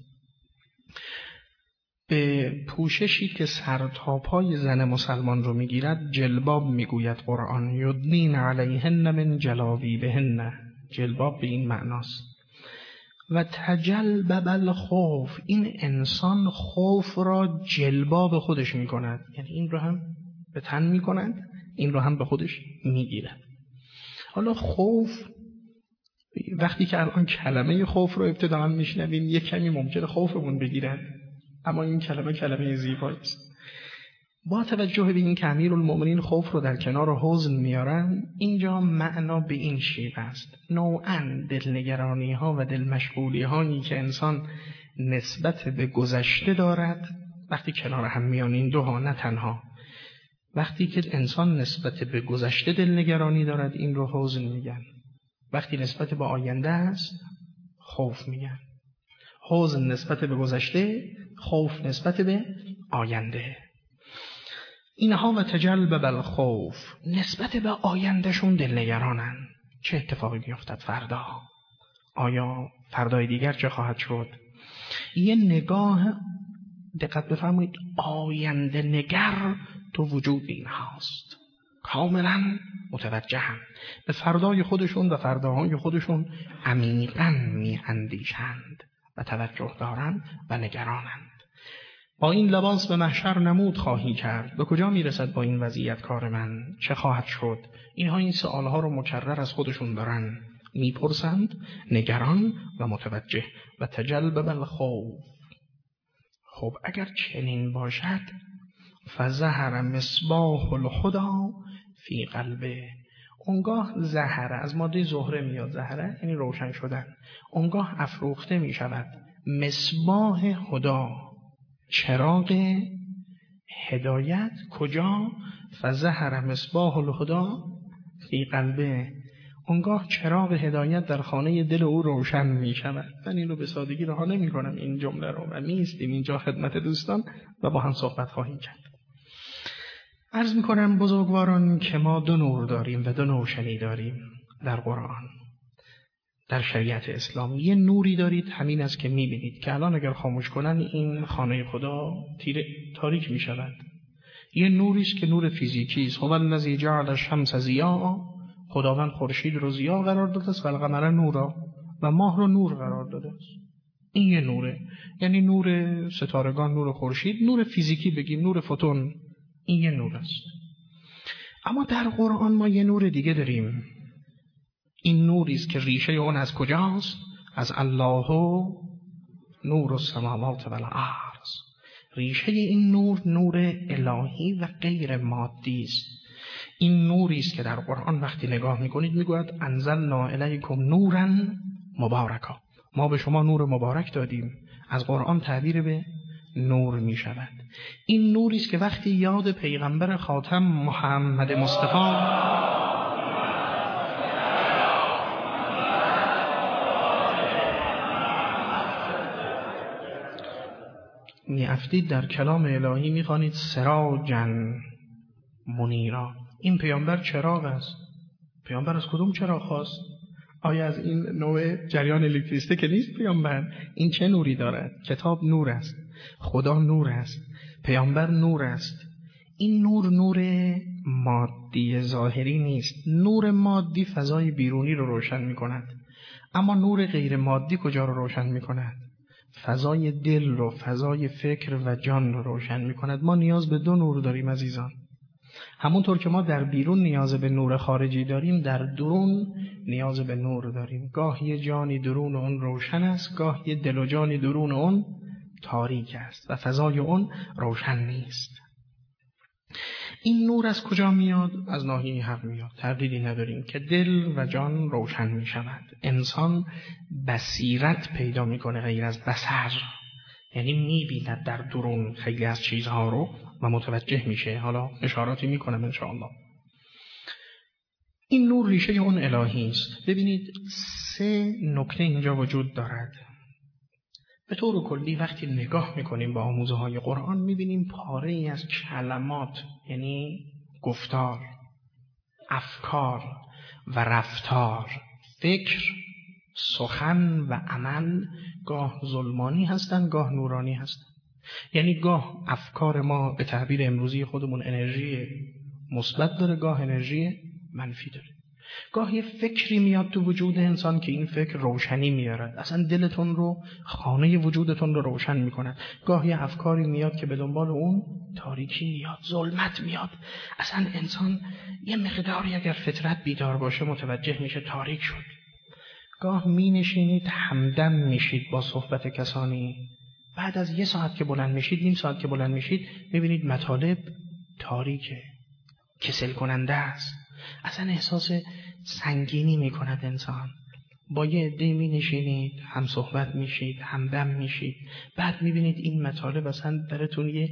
به پوششی که سر تا پای زن مسلمان رو میگیرد جلباب میگوید قرآن، یدنین علیهن من جلابیبهن. جلباب به این معناست. و تجلب الخوف، این انسان خوف را جلباب خودش می کند، یعنی این رو هم به تن می کند، این رو هم به خودش می گیرد. حالا خوف، وقتی که الان کلمه خوف رو ابتداً می شنویم یک کمی ممکنه خوفمون بگیرد، اما این کلمه کلمه زیبایی است. با توجه به این که امیرالمؤمنین خوف رو در کنار حزن میارن، اینجا معنا به این شیوه است: نوعاً دلنگرانی ها و دل مشغولی هایی که انسان نسبت به گذشته دارد، وقتی کنار هم میان این دو ها، نه تنها وقتی که انسان نسبت به گذشته دلنگرانی دارد این رو حزن میگن، وقتی نسبت به آینده است خوف میگن. حزن نسبت به گذشته، خوف نسبت به آینده. اینها و تجلب بالخوف، نسبت به آیندهشون دلنگرانن. چه اتفاقی میافتد فردا؟ آیا فردای دیگر چه خواهد شد؟ یه نگاه، دقت بفرمایید، آینده نگر تو وجود این هاست. کاملا متوجهن به فردای خودشون و فرداهای خودشون، عمیقاً میاندیشند و توجه دارند و نگرانند. با این لباس به محشر نمود خواهی کرد، به کجا میرسد با این وضعیت کار من؟ چه خواهد شد؟ اینها این سوالها رو مکرر از خودشون دارن میپرسند، نگران و متوجه. و تجلب بالخوف. خب اگر چنین باشد، فظهر مصباح الهدی فی قلبه، اونگاه زهره از ماده زهره میاد، زهره یعنی روشن شدن، اونگاه افروخته می شود مصباح هدا، چراغ هدایت. کجا؟ فظهر مصباح الهدی فی قلبه، اونگاه چراغ هدایت در خانه دل او روشن می شود. من این رو به سادگی رها نمی کنم این جمله رو، و نیستیم اینجا خدمت دوستان و با هم صحبت خواهیم کرد. عرض می کنم بزرگواران که ما دو نور داریم و دو نوشنی داریم در قرآن، در شریعت اسلام. یه نوری دارید، همین است که می بینید که الان اگر خاموش کنن این خانه خدا تیره تاریک می شود. یه نوری است که نور فیزیکی است. هو الذی جعل الشمس ضیاء، خداوند خورشید رو ضیا قرار داده است و القمر نورا، و ماه رو نور قرار داده است. این یه نوره، یعنی نور ستارگان، نور خورشید، نور فیزیکی بگیم، نور فوتون، این یه نور است. اما در قرآن ما یه نور دیگه داریم. این نوری است که ریشه اون از کجاست؟ از الله نور السماوات و الارض. ریشه این نور نور الهی و غیر مادی است. این نوری است که در قرآن وقتی نگاه میکنید میگوید انزلنا الیکم نورا مبارکا، ما به شما نور مبارک دادیم. از قرآن تعبیر به نور می شود. این نوری است که وقتی یاد پیغمبر خاتم محمد مصطفی می افتید در کلام الهی می خوانید سراجا منیرا. این پیامبر چراغ است. پیامبر از کدوم چراغ خواست؟ آیا از این نوع جریان الکتریسته که نیست پیامبر؟ این چه نوری دارد؟ کتاب نور است، خدا نور است، پیامبر نور است. این نور نور مادی ظاهری نیست. نور مادی فضای بیرونی رو روشن می کند، اما نور غیر مادی کجا رو روشن می کند؟ فضای دل رو، فضای فکر و جان رو روشن می کند. ما نیاز به دو نور داریم عزیزان. همونطور که ما در بیرون نیاز به نور خارجی داریم، در درون نیاز به نور داریم. گاه یه جانی درون اون روشن است، گاه یه دل و جانی درون اون تاریک است و فضای اون روشن نیست. این نور از کجا میاد؟ از ناحیه حق میاد. تردیدی نداریم که دل و جان روشن می شود. انسان بصیرت پیدا میکنه غیر از بصر، یعنی میبیند در درون خیلی از چیزها رو و متوجه میشه. حالا اشاراتی میکنم انشاءالله. این نور ریشه اون الهی است. ببینید سه نکته اینجا وجود دارد. به طور کلی وقتی نگاه میکنیم با آموزه های قرآن میبینیم پاره ای از کلمات، یعنی گفتار، افکار و رفتار، فکر، سخن و عمل، گاه ظلمانی هستند گاه نورانی هستند. یعنی گاه افکار ما به تعبیر امروزی خودمون انرژی مثبت داره، گاه انرژی منفی داره. گاه یه فکری میاد تو وجود انسان که این فکر روشنی میارد، اصلا دلتون رو، خانه وجودتون رو روشن میکند. گاه یه افکاری میاد که به دنبال اون تاریکی میاد، ظلمت میاد. اصلا انسان یه مقداری اگر فطرت بیدار باشه متوجه میشه تاریک شد. گاه می نشینید همدم میشید با صحبت کسانی، بعد از یه ساعت که بلند میشید، نیم ساعت که بلند میشید، میبینید مطالب تاریکه، کسل کننده است. اصلا احساس سنگینی میکند انسان. با یه عده می نشینید، هم صحبت میشید، هم دم میشید، بعد میبینید این مطالب اصلا براتون یه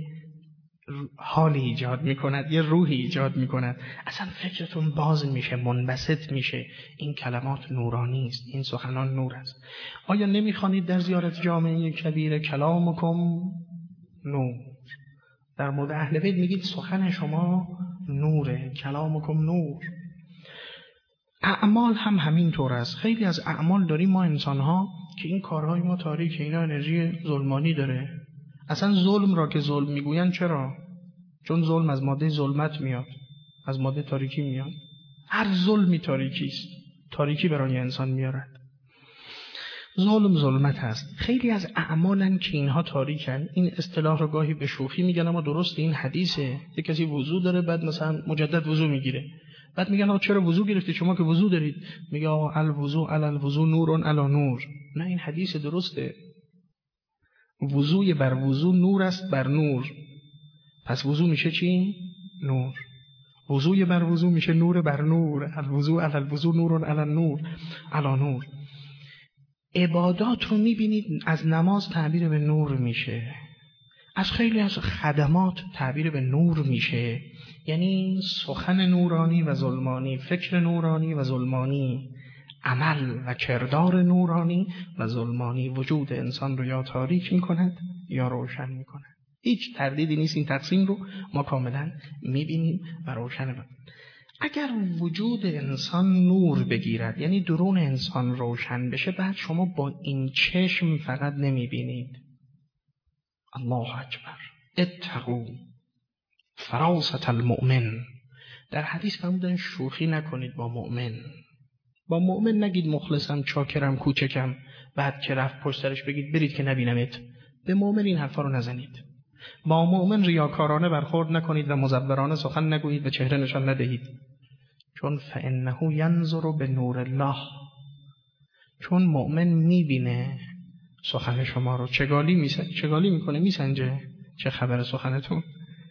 حالی ایجاد میکند، یه روحی ایجاد میکند، اصلا فکرتون باز میشه، منبسط میشه. این کلمات نورانی است، این سخنان نور است. آیا نمیخوانید در زیارت جامعه کبیر کلامکم نور؟ در مورد اهل بیت میگید سخن شما نوره، کلامکم نور. اعمال هم همین طور است. خیلی از اعمال داریم ما انسان ها که این کارهای ما تاریک، اینا انرژی ظلمانی داره. اصلا ظلم را که ظلم میگوین چرا؟ چون ظلم از ماده ظلمت میاد، از ماده تاریکی میاد. هر ظلمی تاریکی است، تاریکی برای انسان میارد. ظلم ظلمت هست. خیلی از اعمالن که اینها تاریکن. این اصطلاح رو گاهی به شوخی میگن اما درست این حدیثه. یک کسی وضو داره، بعد مثلا مجدد وضو میگیره، بعد میگن آقا چرا وضو گرفتی شما که وضو دارید؟ میگه آقا الوضو علی الوضو نورون علی نور. نه، این حدیث درسته. وضوی بر وضو نور است بر نور. پس وضو میشه چی؟ نور. وضوی بر وضو میشه نور بر نور. الوضو علی الوضو نورون علی نور علی نور. عبادات رو میبینید از نماز تعبیر به نور میشه، از خیلی از خدمات تعبیر به نور میشه. یعنی سخن نورانی و ظلمانی، فکر نورانی و ظلمانی، عمل و کردار نورانی و ظلمانی وجود انسان رو یا تاریک میکند یا روشن میکند. هیچ تردیدی نیست، این تقسیم رو ما کاملا میبینیم و روشن میکنیم. اگر وجود انسان نور بگیرد، یعنی درون انسان روشن بشه، بعد شما با این چشم فقط نمیبینید. الله اکبر، اتقوا فراست المؤمن. در حدیث فرمودن شوخی نکنید با مؤمن. با مؤمن نگید مخلصم، چاکرم، کوچکم، بعد که رفت پشت سرش بگید برید که نبینمت. به مؤمن این حرفا رو نزنید. با مؤمن ریاکارانه برخورد نکنید و مزورانه سخن نگویید و چهره نشان ندهید. چون فانه ینظر بنور الله. چون مؤمن میبینه سخن شما رو، چگالی میسنجه، چگالی میکنه، میسنجه چه خبر سخنتون،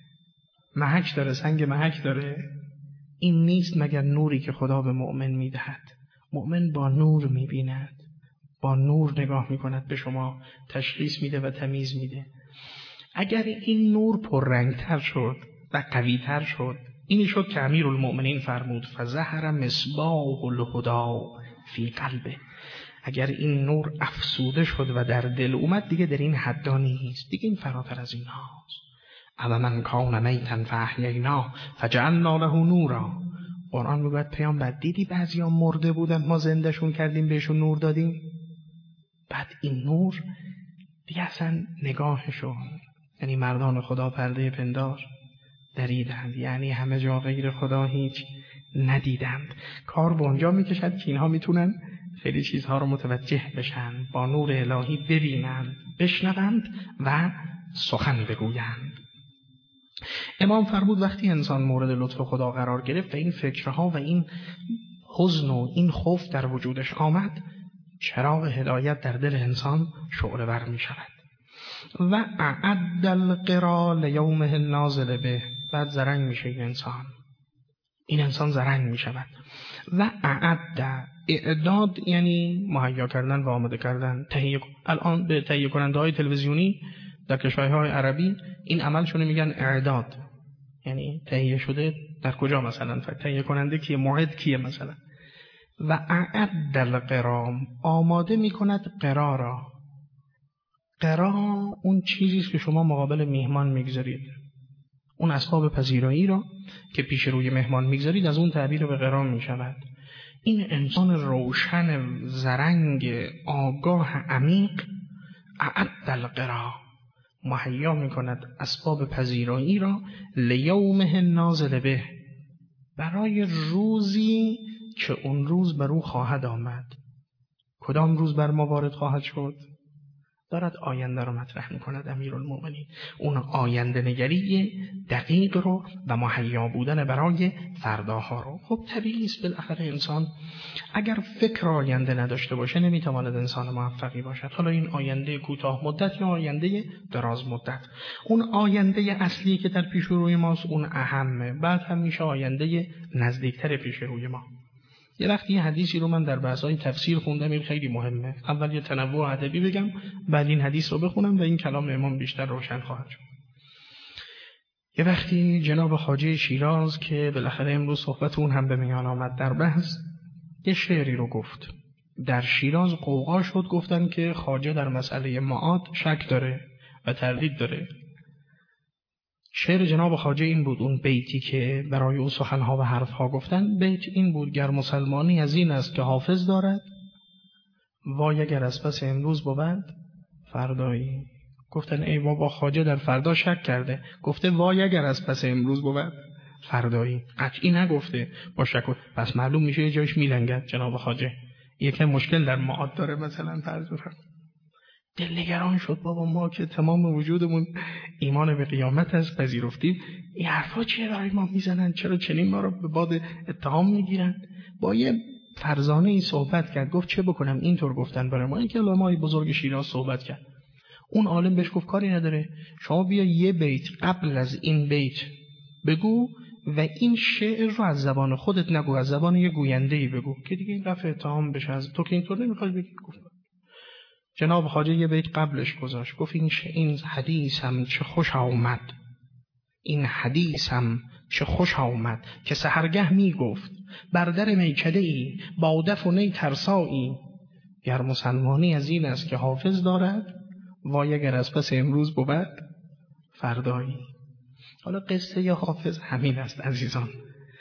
محک داره، سنگ محک داره. این نیست مگر نوری که خدا به مؤمن میدهد. مؤمن با نور میبیند، با نور نگاه میکند، به شما تشخیص میده و تمیز میده. اگر این نور پررنگتر شد و قویتر شد، اینی شد که امیرالمؤمنین فرمود فظهر مصباح الهدی فی قلبه. اگر این نور افسوده شد و در دل اومد، دیگه در این حدا نیست، دیگه این فراتر از این هاست. اما من کان میتا فاحییناه فجعلنا له نورا. قرآن میگوید پیامبر دیدی بعضیا مرده بودن، ما زندهشون کردیم، بهشون نور دادیم. بعد این نور دیگه اصلا نگاهشون، یعنی مردان خدا پرده پندار دریدند، یعنی همه جا غیر خدا هیچ ندیدند. کار به اونجا میکشد که اینها میتونن خیلی چیزها رو متوجه بشن، با نور الهی ببینند، بشنوند و سخن بگویند. امام فرمود وقتی انسان مورد لطف خدا قرار گرفت و این فکرها و این حزن و این خوف در وجودش آمد، چراغ هدایت در دل انسان شعله ور می شود. و اعد القرا لیومه النازل به. بعد زرنگ میشه این انسان، این انسان زرنگ می شود. و اعد، اعداد یعنی مهیا کردن و آماده کردن. تهیه، الان به تهیه کننده های تلویزیونی در کشورهای عربی این عملشون میگن اعداد، یعنی تهیه شده در کجا مثلا، تهیه کننده کیه، معد کیه مثلا. و اعد القرا، آماده میکند قرا را. قرا اون چیزیست که شما مقابل میهمان میگذارید، اون اسباب پذیرایی را که پیش روی مهمان میگذارید، از اون تعبیر به قرا میشود. این انسان روشن، زرنگ، آگاه، عمیق، اعد القرا، مهیا میکند اسباب پذیرایی را لیومه نازل به، برای روزی که اون روز بر او خواهد آمد. کدام روز بر ما وارد خواهد شد؟ دارد آینده رو مطرح میکند امیرالمومنین. اون آینده نگری دقیق رو و مهیا بودن برای فرداها رو. خب طبیعی است بالاخره انسان اگر فکر آینده نداشته باشه نمیتواند انسان موفقی باشد. حالا این آینده کوتاه مدت یا آینده دراز مدت. اون آینده اصلی که در پیش روی ماست اون اهمه. بعد هم میشه آینده نزدیکتر پیش روی ما. یه وقتی یه حدیثی رو من در بحث‌های تفسیر خوندم، این خیلی مهمه. اول یه تنوع ادبی بگم، بعد این حدیث رو بخونم و این کلام امام بیشتر روشن خواهد شد. یه وقتی جناب خواجه شیراز که بالاخره امروز صحبت اون هم به میان آمد در بحث، یه شعری رو گفت. در شیراز قوقا شد، گفتن که خواجه در مسئله معاد شک داره و تردید داره. شعر جناب خواجه این بود، اون بیتی که برای او سخنها و حرفها گفتن، بیت این بود: گر مسلمانی از این است که حافظ دارد، وای اگر از پس امروز بود فردایی. گفتن ای بابا خواجه در فردا شک کرده، گفته وای اگر از پس امروز بود فردایی. قطعی نگفته با شک. پس معلوم میشه یه جایش میلنگد جناب خواجه، یکم مشکل در معاد داره مثلا فرض بفرم. دل نگران شد، بابا ما که تمام وجودمون ایمان به قیامت است، پذیرفتیم، این حرفا چیه برای ما میزنن؟ چرا چنین ما رو به باد اتهام میگیرن؟ با یه فرزانه ای صحبت کرد، گفت چه بکنم اینطور گفتن برای ما. این که علمای بزرگ شیراز صحبت کرد. اون عالم بهش گفت کاری نداره، شما بیا یه بیت قبل از این بیت بگو و این شعر رو از زبان خودت نگو، از زبان یه گوینده‌ای بگو که دیگه این رفع اتهام بشه. از تو که اینطور نمیخوای بگی. گفت جناب خواجه یه بیت قبلش گذاشت، گفت این این حدیثم چه خوش آمد، این حدیثم چه خوش آمد که سحرگه می گفت بر در میکده ای با دف و نی ترسایی. گر مسلمانی از این است که حافظ دارد، وای اگر از پس امروز بود فردایی. حالا قصه یا حافظ همین است عزیزان.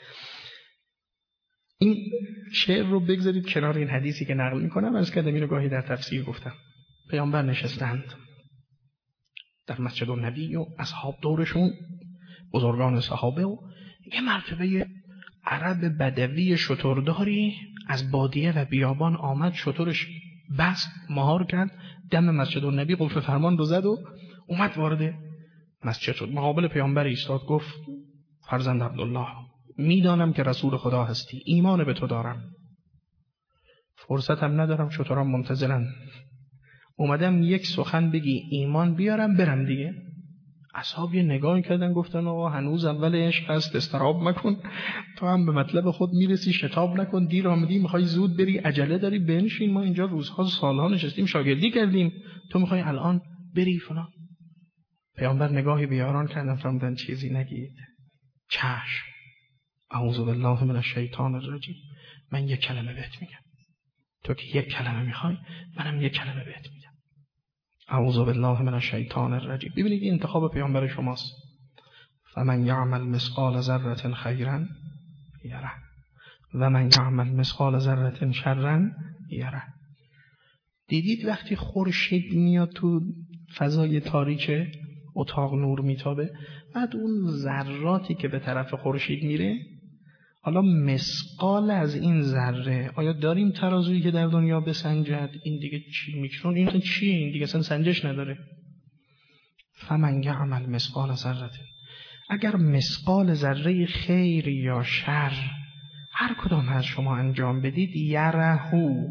این شعر رو بگذارید کنار این حدیثی که نقل میکنم. از کردم اینو گاهی در تفسیر گفتم. پیامبر نشستند در مسجد النبی و اصحاب دورشون، بزرگان صحابه، و یه مرتبه عرب بدوی شترداری از بادیه و بیابان آمد، شترش بست، مهار کرد، دم مسجد النبی قفل فرمان رو زد و اومد وارد مسجد شد. مقابل پیامبر ایستاد، گفت فرزند عبدالله، میدانم که رسول خدا هستی، ایمان به تو دارم، فرصتم ندارم، شتران منتظرن، اومدم یک سخن بگی ایمان بیارم برم دیگه. اصحاب یه نگاهی کردن، گفتن آقا هنوز اول عشق هست، استراب مکن، تو هم به مطلب خود میرسی، شتاب نکن، دیر آمدی، میخوای زود بری، عجله داری، بنشین، ما اینجا روزها سالها نشستیم شاگردی کردیم، تو میخوای الان بری فلان. پیامبر نگاهی به یاران کردن، فرمودن چیزی نگید. چشم، اعوذ بالله من الشیطان الرجیم، من یک کلمه بهت میگم، تو که یک کلمه میخوای منم یک کلمه بهت میگم. اعوذ بالله من الشیطان الرجیم. ببینید این انتخاب پیامبر شماست. فمن یعمل مثقال ذره خیرا یره و من یعمل مثقال ذره شرا یره. دیدید وقتی خورشید میاد تو فضای تاریک اتاق نور میتابه، بعد اون ذراتی که به طرف خورشید میره، حالا مثقال از این ذره، آیا داریم ترازویی که در دنیا بسنجد؟ این دیگه چی میکرون؟ این چیه؟ این دیگه اصلا سنجش نداره. فمن یعمل مثقال ذره، اگر مثقال ذره خیر یا شر هر کدام از شما انجام بدید، یرهو،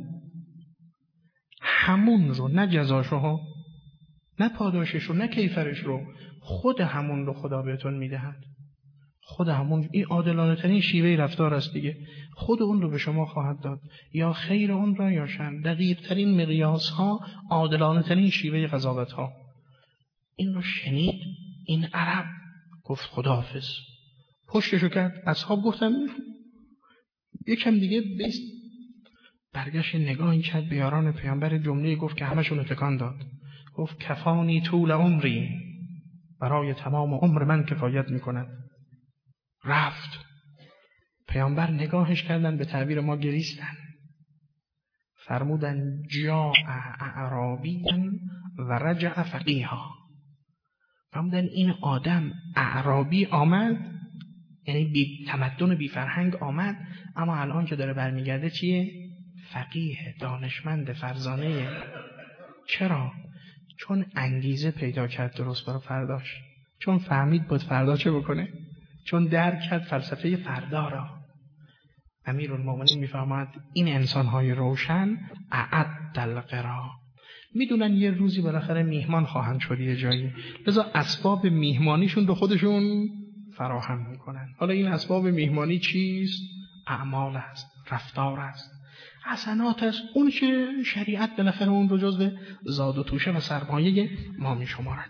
همون رو، نه جزاشو، نه پاداشش رو، نه کیفرش رو، خود همون رو خدا بهتون میدهد. خود همون، این عادلانه ترین شیوه رفتار است دیگه. خود اون رو به شما خواهد داد، یا خیر اون را یا شر. دقیق ترین مقیاس ها، عادلانه ترین شیوه قضاوت ها. این رو شنید این عرب، گفت خداحافظ، پشتشو کرد. اصحاب گفتن یکم دیگه بیست. برگشت نگاهی کرد به یاران پیامبر، جمله گفت که همشون تکان داد، گفت کفانی طول عمری، برای تمام عمر من کفایت میکند. رفت. پیامبر نگاهش کردن، به تعبیر ما گریستن، فرمودن جاء اعرابیا و رجع فقیها. فرمودن این آدم اعرابی آمد، یعنی بی تمدن بی فرهنگ آمد، اما الان که داره برمیگرده چیه؟ فقیه، دانشمند، فرزانه. چرا؟ چون انگیزه پیدا کرد درست برای فرداش، چون فهمید باید فردا چه بکنه، چون درک کرد فلسفه فردا را. امیرالمومنین میفرماید این انسان‌های روشن اعد القرا، میدونن یه روزی بالاخره میهمان خواهند شد یه جایی، لذا اسباب میهمانیشون رو خودشون فراهم میکنن. حالا این اسباب میهمانی چیست؟ اعمال است، رفتار است، حسنات است، اون که شریعت بالاخره اون رو جزو زاد و توشه و سرمایه ما میشمارد.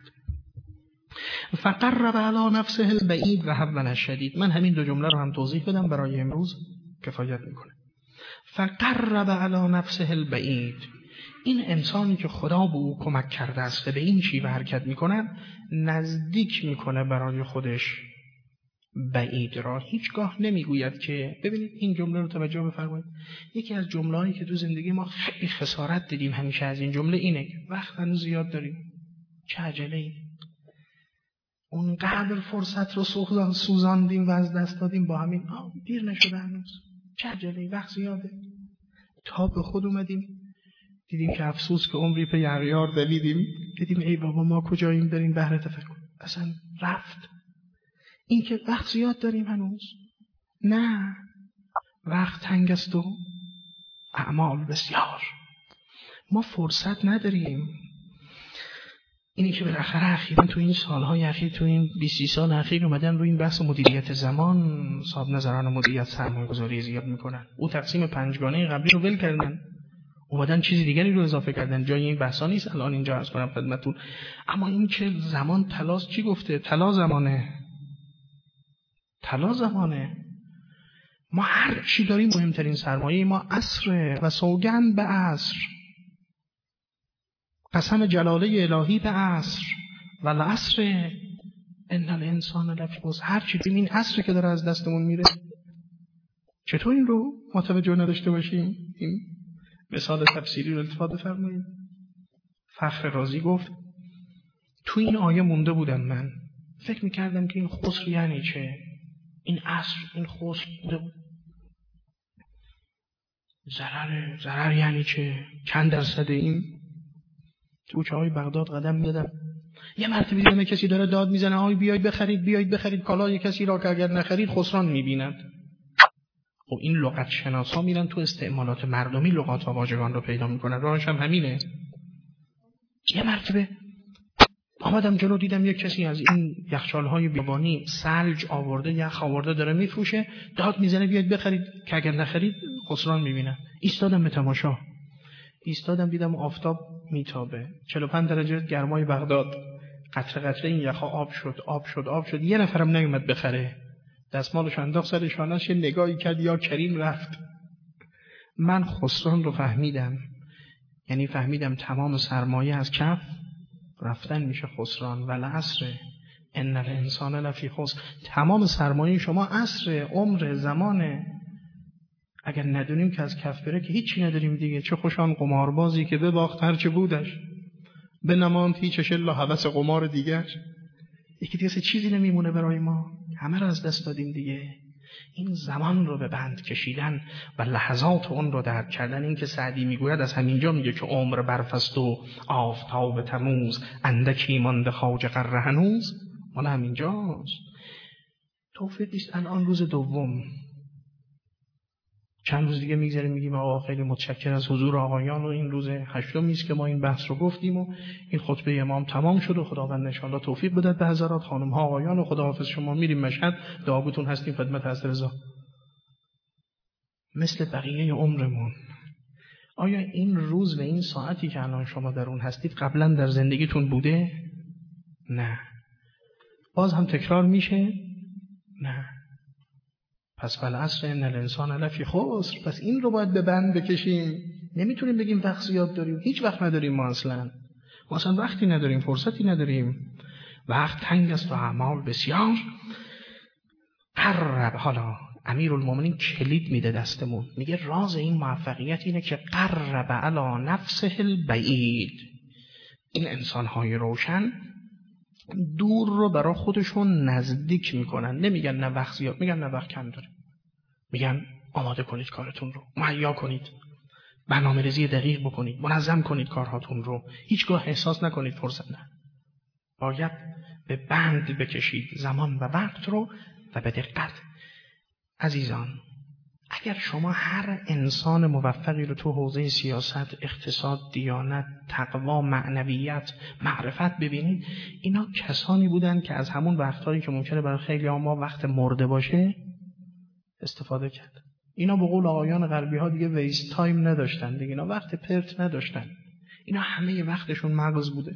فقرب علی نفسه البعید و هون الشدید. من همین دو جمله رو هم توضیح بدم برای امروز کفایت میکنه. فقرب علی نفسه البعید، این انسانی که خدا به او کمک کرده است و به این شیوه حرکت میکنه، نزدیک میکنه برای خودش بعید را. هیچگاه نمیگوید که، ببینید این جمله رو توجه بفرمایید، یکی از جمله‌هایی که تو زندگی ما خیلی خسارت دیدیم همیشه از این جمله اینه، وقت هنوز زیاد داریم، چه عجله‌ای، اونقدر فرصت رو سوزاندیم و از دست دادیم با همین آه دیر نشده هنوز، چه عجله‌ای، وقت زیاده. تا به خود اومدیم دیدیم که افسوس که عمری پی اغیار دویدیم، دیدیم ای بابا ما کجاییم داریم بهر تفکر، اصلا رفت. این که وقت زیاد داریم هنوز، نه، وقت تنگ است و اعمال بسیار، ما فرصت نداریم. اینی که بالاخره اخیراً تو این سالهای اخیر، تو این بیست سال اخیر اومدن روی این بحث مدیریت زمان، صاحب نظران مدیریت سرمایه‌گذاری زیاد میکنن. او تقسیم پنجگانه قبلی رو ول کردن، اومدن چیزی دیگری رو اضافه کردن، جای این بحثا نیست الان اینجا عرض کنم خدمتتون. اما این که زمان طلاست، چی گفته؟ طلا زمانه، طلا زمانه. ما هر چی داریم مهمترین سرمایه ما عصر و سوگند به عصر، قسم جلاله الهی به عصر و العصر ان الانسان لفی خسر. هر چی داریم این عصر که داره از دستمون میره. چطور این رو متوجه نداشته باشیم؟ این مثال تفسیری رو التفات بفرمایید. فخر رازی گفت تو این آیه مونده بودم، من فکر میکردم که این خسر یعنی چه، این عصر، این خسر بوده بود، ضرر ضرر یعنی چه، چند درصد این. تو کوچه های بغداد قدم میدادم، یه مرتبه دیدم کسی داره داد میزنه آی بیاید بخرید، بیاید بخرید کالای کسی را که اگر نخرید خسران میبیند. خب این لغت شناسا میرن تو استعمالات مردمی لغات و واژگان رو پیدا میکنن، راهش هم همینه. یه مرتبه آمدم جلو دیدم یک کسی از این یخچال‌های بیابانی ثلج آورده، یخ آورده داره میفروشه، داد میزنه بیاید بخرید که اگر نخرید خسران میبینن. ایستادم به تماشا، ایستادم دیدم آفتاب میتابه، چهل و پنج درجه گرمای بغداد، قطره قطره این یخا آب شد آب شد آب شد. یه نفرم نیومد بخره، دستمالش انداخت سر شانه‌اش، یه نگاهی کرد یا کریم رفت. من خسران رو فهمیدم، یعنی فهمیدم تمام سرمایه از کف رفتن میشه خسران. و العصر ان الانسان لفی خسر، تمام سرمایه شما عصر، عمر، زمانه. اگر ندونیم که از کف بره که هیچی نداریم دیگه. چه خوشان قماربازی که بباخت هرچه بودش، به نماند هیچش الا هوس قمار دیگر. یکی دیگه چیزی نمیمونه برای ما، همه رو از دست دادیم دیگه. این زمان رو به بند کشیدن و لحظات اون رو درک کردن. این که سعدی میگوید از همینجا میگه که عمر برف است و آفتاب تموز، اندکی مانده خواجه قره هنوز، مال همینجاست. توفیق نیست. الان روز دوم، چند روز دیگه میگذاریم میگیم آقا خیلی متشکر از حضور آقایان و این روز هشتمی است که ما این بحث رو گفتیم و این خطبه امام تمام شد و خداوند ان شاءالله توفیق بدهد به حضرات خانم ها آقایان. و خداحافظ شما، میریم مشهد، دعابتون هستیم خدمت حضرت رضا. مثل بقیه عمرمون، آیا این روز و این ساعتی که الان شما در اون هستید قبلا در زندگیتون بوده؟ نه. باز هم تکرار میشه؟ نه. پس والعصر ان الانسان لفی خسر. پس این رو باید به بند بکشیم. نمیتونیم بگیم وقت زیاد داریم، هیچ وقت نداریم. ما اصلا ما اصلا وقتی نداریم، فرصتی نداریم، وقت تنگ است و اعمال بسیار. قرب، حالا امیرالمومنین کلید میده دستمون، میگه راز این موفقیت اینه که قرب علی نفسه البعید. این انسان‌های روشن دور رو برای خودشون نزدیک میکنن. نمیگن نه وقت زیاد، میگن نه وقت کم داره، میگن آماده کنید کارتون رو، مهیا کنید. برنامه‌ریزی دقیق بکنید، منظم کنید کارهاتون رو. هیچگاه احساس نکنید فرصت نه. باید به بند بکشید زمان و وقت رو و به دقت. عزیزان، اگر شما هر انسان موفقی رو تو حوزه سیاست، اقتصاد، دیانت، تقوا، معنویت، معرفت ببینید، اینا کسانی بودن که از همون وقتایی که ممکنه برای خیلی ها ما وقت مرده باشه استفاده کرد. اینا به قول آقایان غربی ها دیگه ویست تایم نداشتن، دیگه اینا وقت پرت نداشتن. اینا همه وقتشون مغز بوده.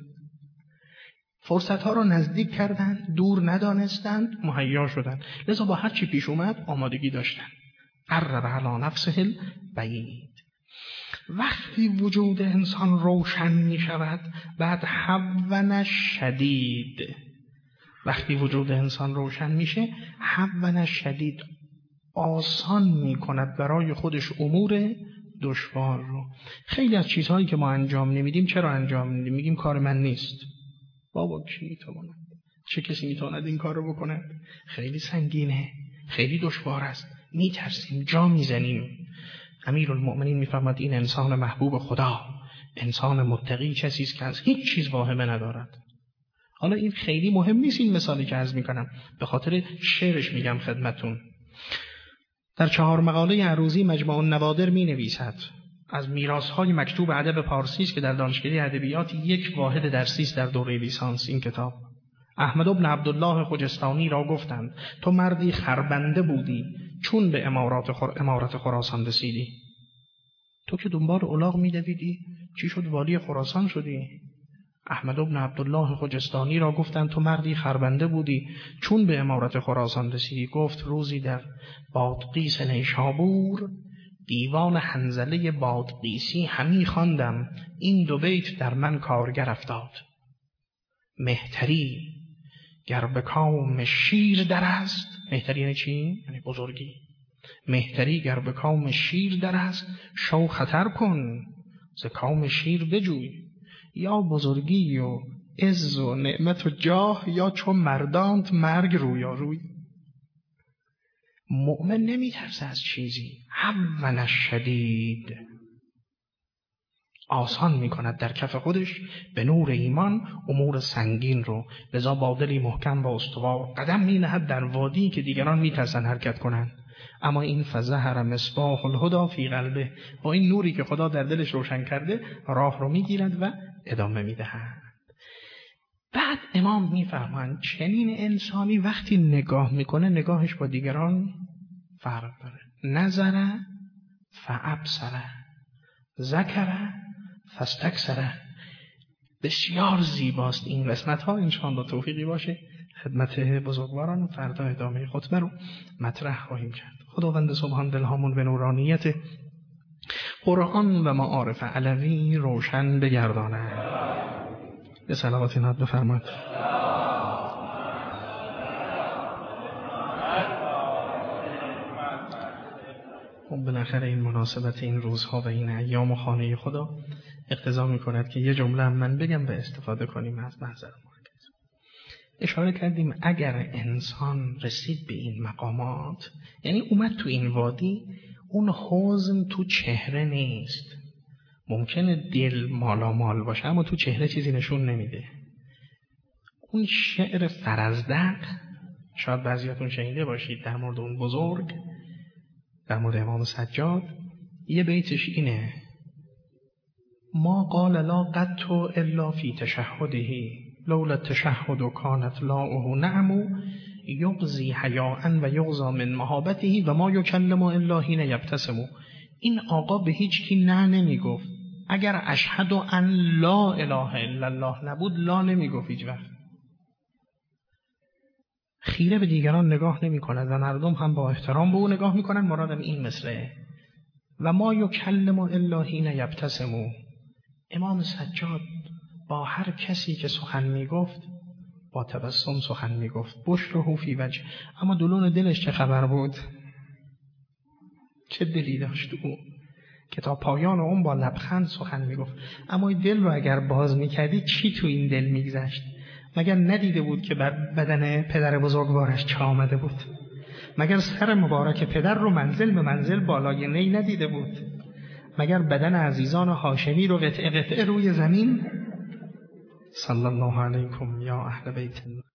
فرصت ها رو نزدیک کردن، دور ندانستند، مهیا شدن. لذا با هر چی پیش اومد آمادگی داشتن. قرر علی نفسه البعید. وقتی وجود انسان روشن می شود، بعد هون شدید. وقتی وجود انسان روشن میشه، هون شدید، آسان می کند برای خودش امور دشوار رو. خیلی از چیزهایی که ما انجام نمیدیم چرا انجام نمیدیم؟ میگیم کار من نیست. بابا کی میتونه؟ چه کسی میتواند این کار رو بکنه؟ خیلی سنگینه، خیلی دشوار است، میترسیم، جا میزنیم. امیرالمؤمنین میفرماد این انسان محبوب خدا، انسان متقی کسی است که از هیچ چیز واهمه ندارد. حالا این خیلی مهم نیست این مثالی که عرض میکنم، به خاطر شعرش میگم خدمتون. در چهار مقاله عروضی مجموع النوادر می نویسد از میراث‌های مکتوب ادب پارسی است که در دانشکده ادبیات یک واحد درسی است در دوره لیسانس. این کتاب احمد بن عبدالله خجستانی را گفتند تو مردی خربنده بودی چون به امارات خور... امارت خراسان رسیدی. تو که دنبال الاغ می‌دویدی چی شد والی خراسان شدی؟ احمد بن عبدالله خجستانی را گفتند تو مردی خربنده بودی چون به امارت خراسان رسیدی. گفت روزی در بادغیس نیشابور دیوان حنظله بادغیسی همی خواندم، این دو بیت در من کارگر افتاد. مهتری گر به کام شیر در است. مهتری یعنی چی؟ یعنی بزرگی. مهتری گر به کام شیر در است، شو خطر کن ز کام شیر بجوی. یا بزرگی و عز و نعمت و جاه، یا چون مردانت مرگ رویا روی. مؤمن نمی ترسه از چیزی. هون شدید، آسان می کند در کف خودش به نور ایمان امور سنگین رو. لذا با دلی محکم و استوار قدم می نهد در وادی که دیگران می ترسن حرکت کنند. اما این فظهر مصباح الهدی فی قلبه، با این نوری که خدا در دلش روشن کرده راه رو می گیرد و ادامه می دهد. بعد امام می فرمایند چنین انسانی وقتی نگاه می کنه نگاهش با دیگران فرق داره. نظر فابصر، ذکر فاستکثر. بسیار زیباست این قسمت ها. انشاءالله توفیقی باشه خدمت بزرگواران فردا ادامه خطبه رو مطرح خواهیم کرد. خداوند سبحان دلهامون به نورانیت قرآن و معارف علوی روشن بگردانه. به صلوات نات بفرمایید. خب بالاخره این مناسبت این روزها و این ایام و خانه خدا اقتضا می کند که یه جمله هم من بگم و استفاده کنیم از محضر مورد. اشاره کردیم اگر انسان رسید به این مقامات، یعنی اومد تو این وادی، اون حزن تو چهره نیست. ممکنه دل مالا مال باشه اما تو چهره چیزی نشون نمیده. اون شعر فرزدق شاید بعضیاتون شنیده باشید در مورد اون بزرگ، در مورد امام سجاد. یه بیتش اینه: ما قال لا قط الا فی تشهده لولا التشهد کانت لاؤه نعم یغزی حیاء و یغزا من مهابته و ما یکلم الا حین یبتسم. این آقا به هیچ کی نه نمی گفت. اگر اشهد ان لا اله الا الله نبود لا نمی گفت هیچ وقت. خیره به دیگران نگاه نمی کند و مردم هم با احترام به او نگاه می کنند. مرادم این مثله و ما یکلم الا حین یبتسم. امام سجاد با هر کسی که سخن می گفت با تبسم سخن می گفت. بشره فی وجه. اما دلون دلش چه خبر بود؟ چه دلی داشت او که تا پایان اون با لبخند سخن می گفت. اما این دل رو اگر باز می کردی چی تو این دل می گذشت؟ مگر ندیده بود که بر بدن پدر بزرگوارش چه آمده بود؟ مگر سر مبارک پدر رو منزل به منزل بالای نی ندیده بود؟ مگر بدن عزیزان هاشمی رو قطعه قطعه روی زمین؟ صلی الله علیکم یا اهل بیت الله.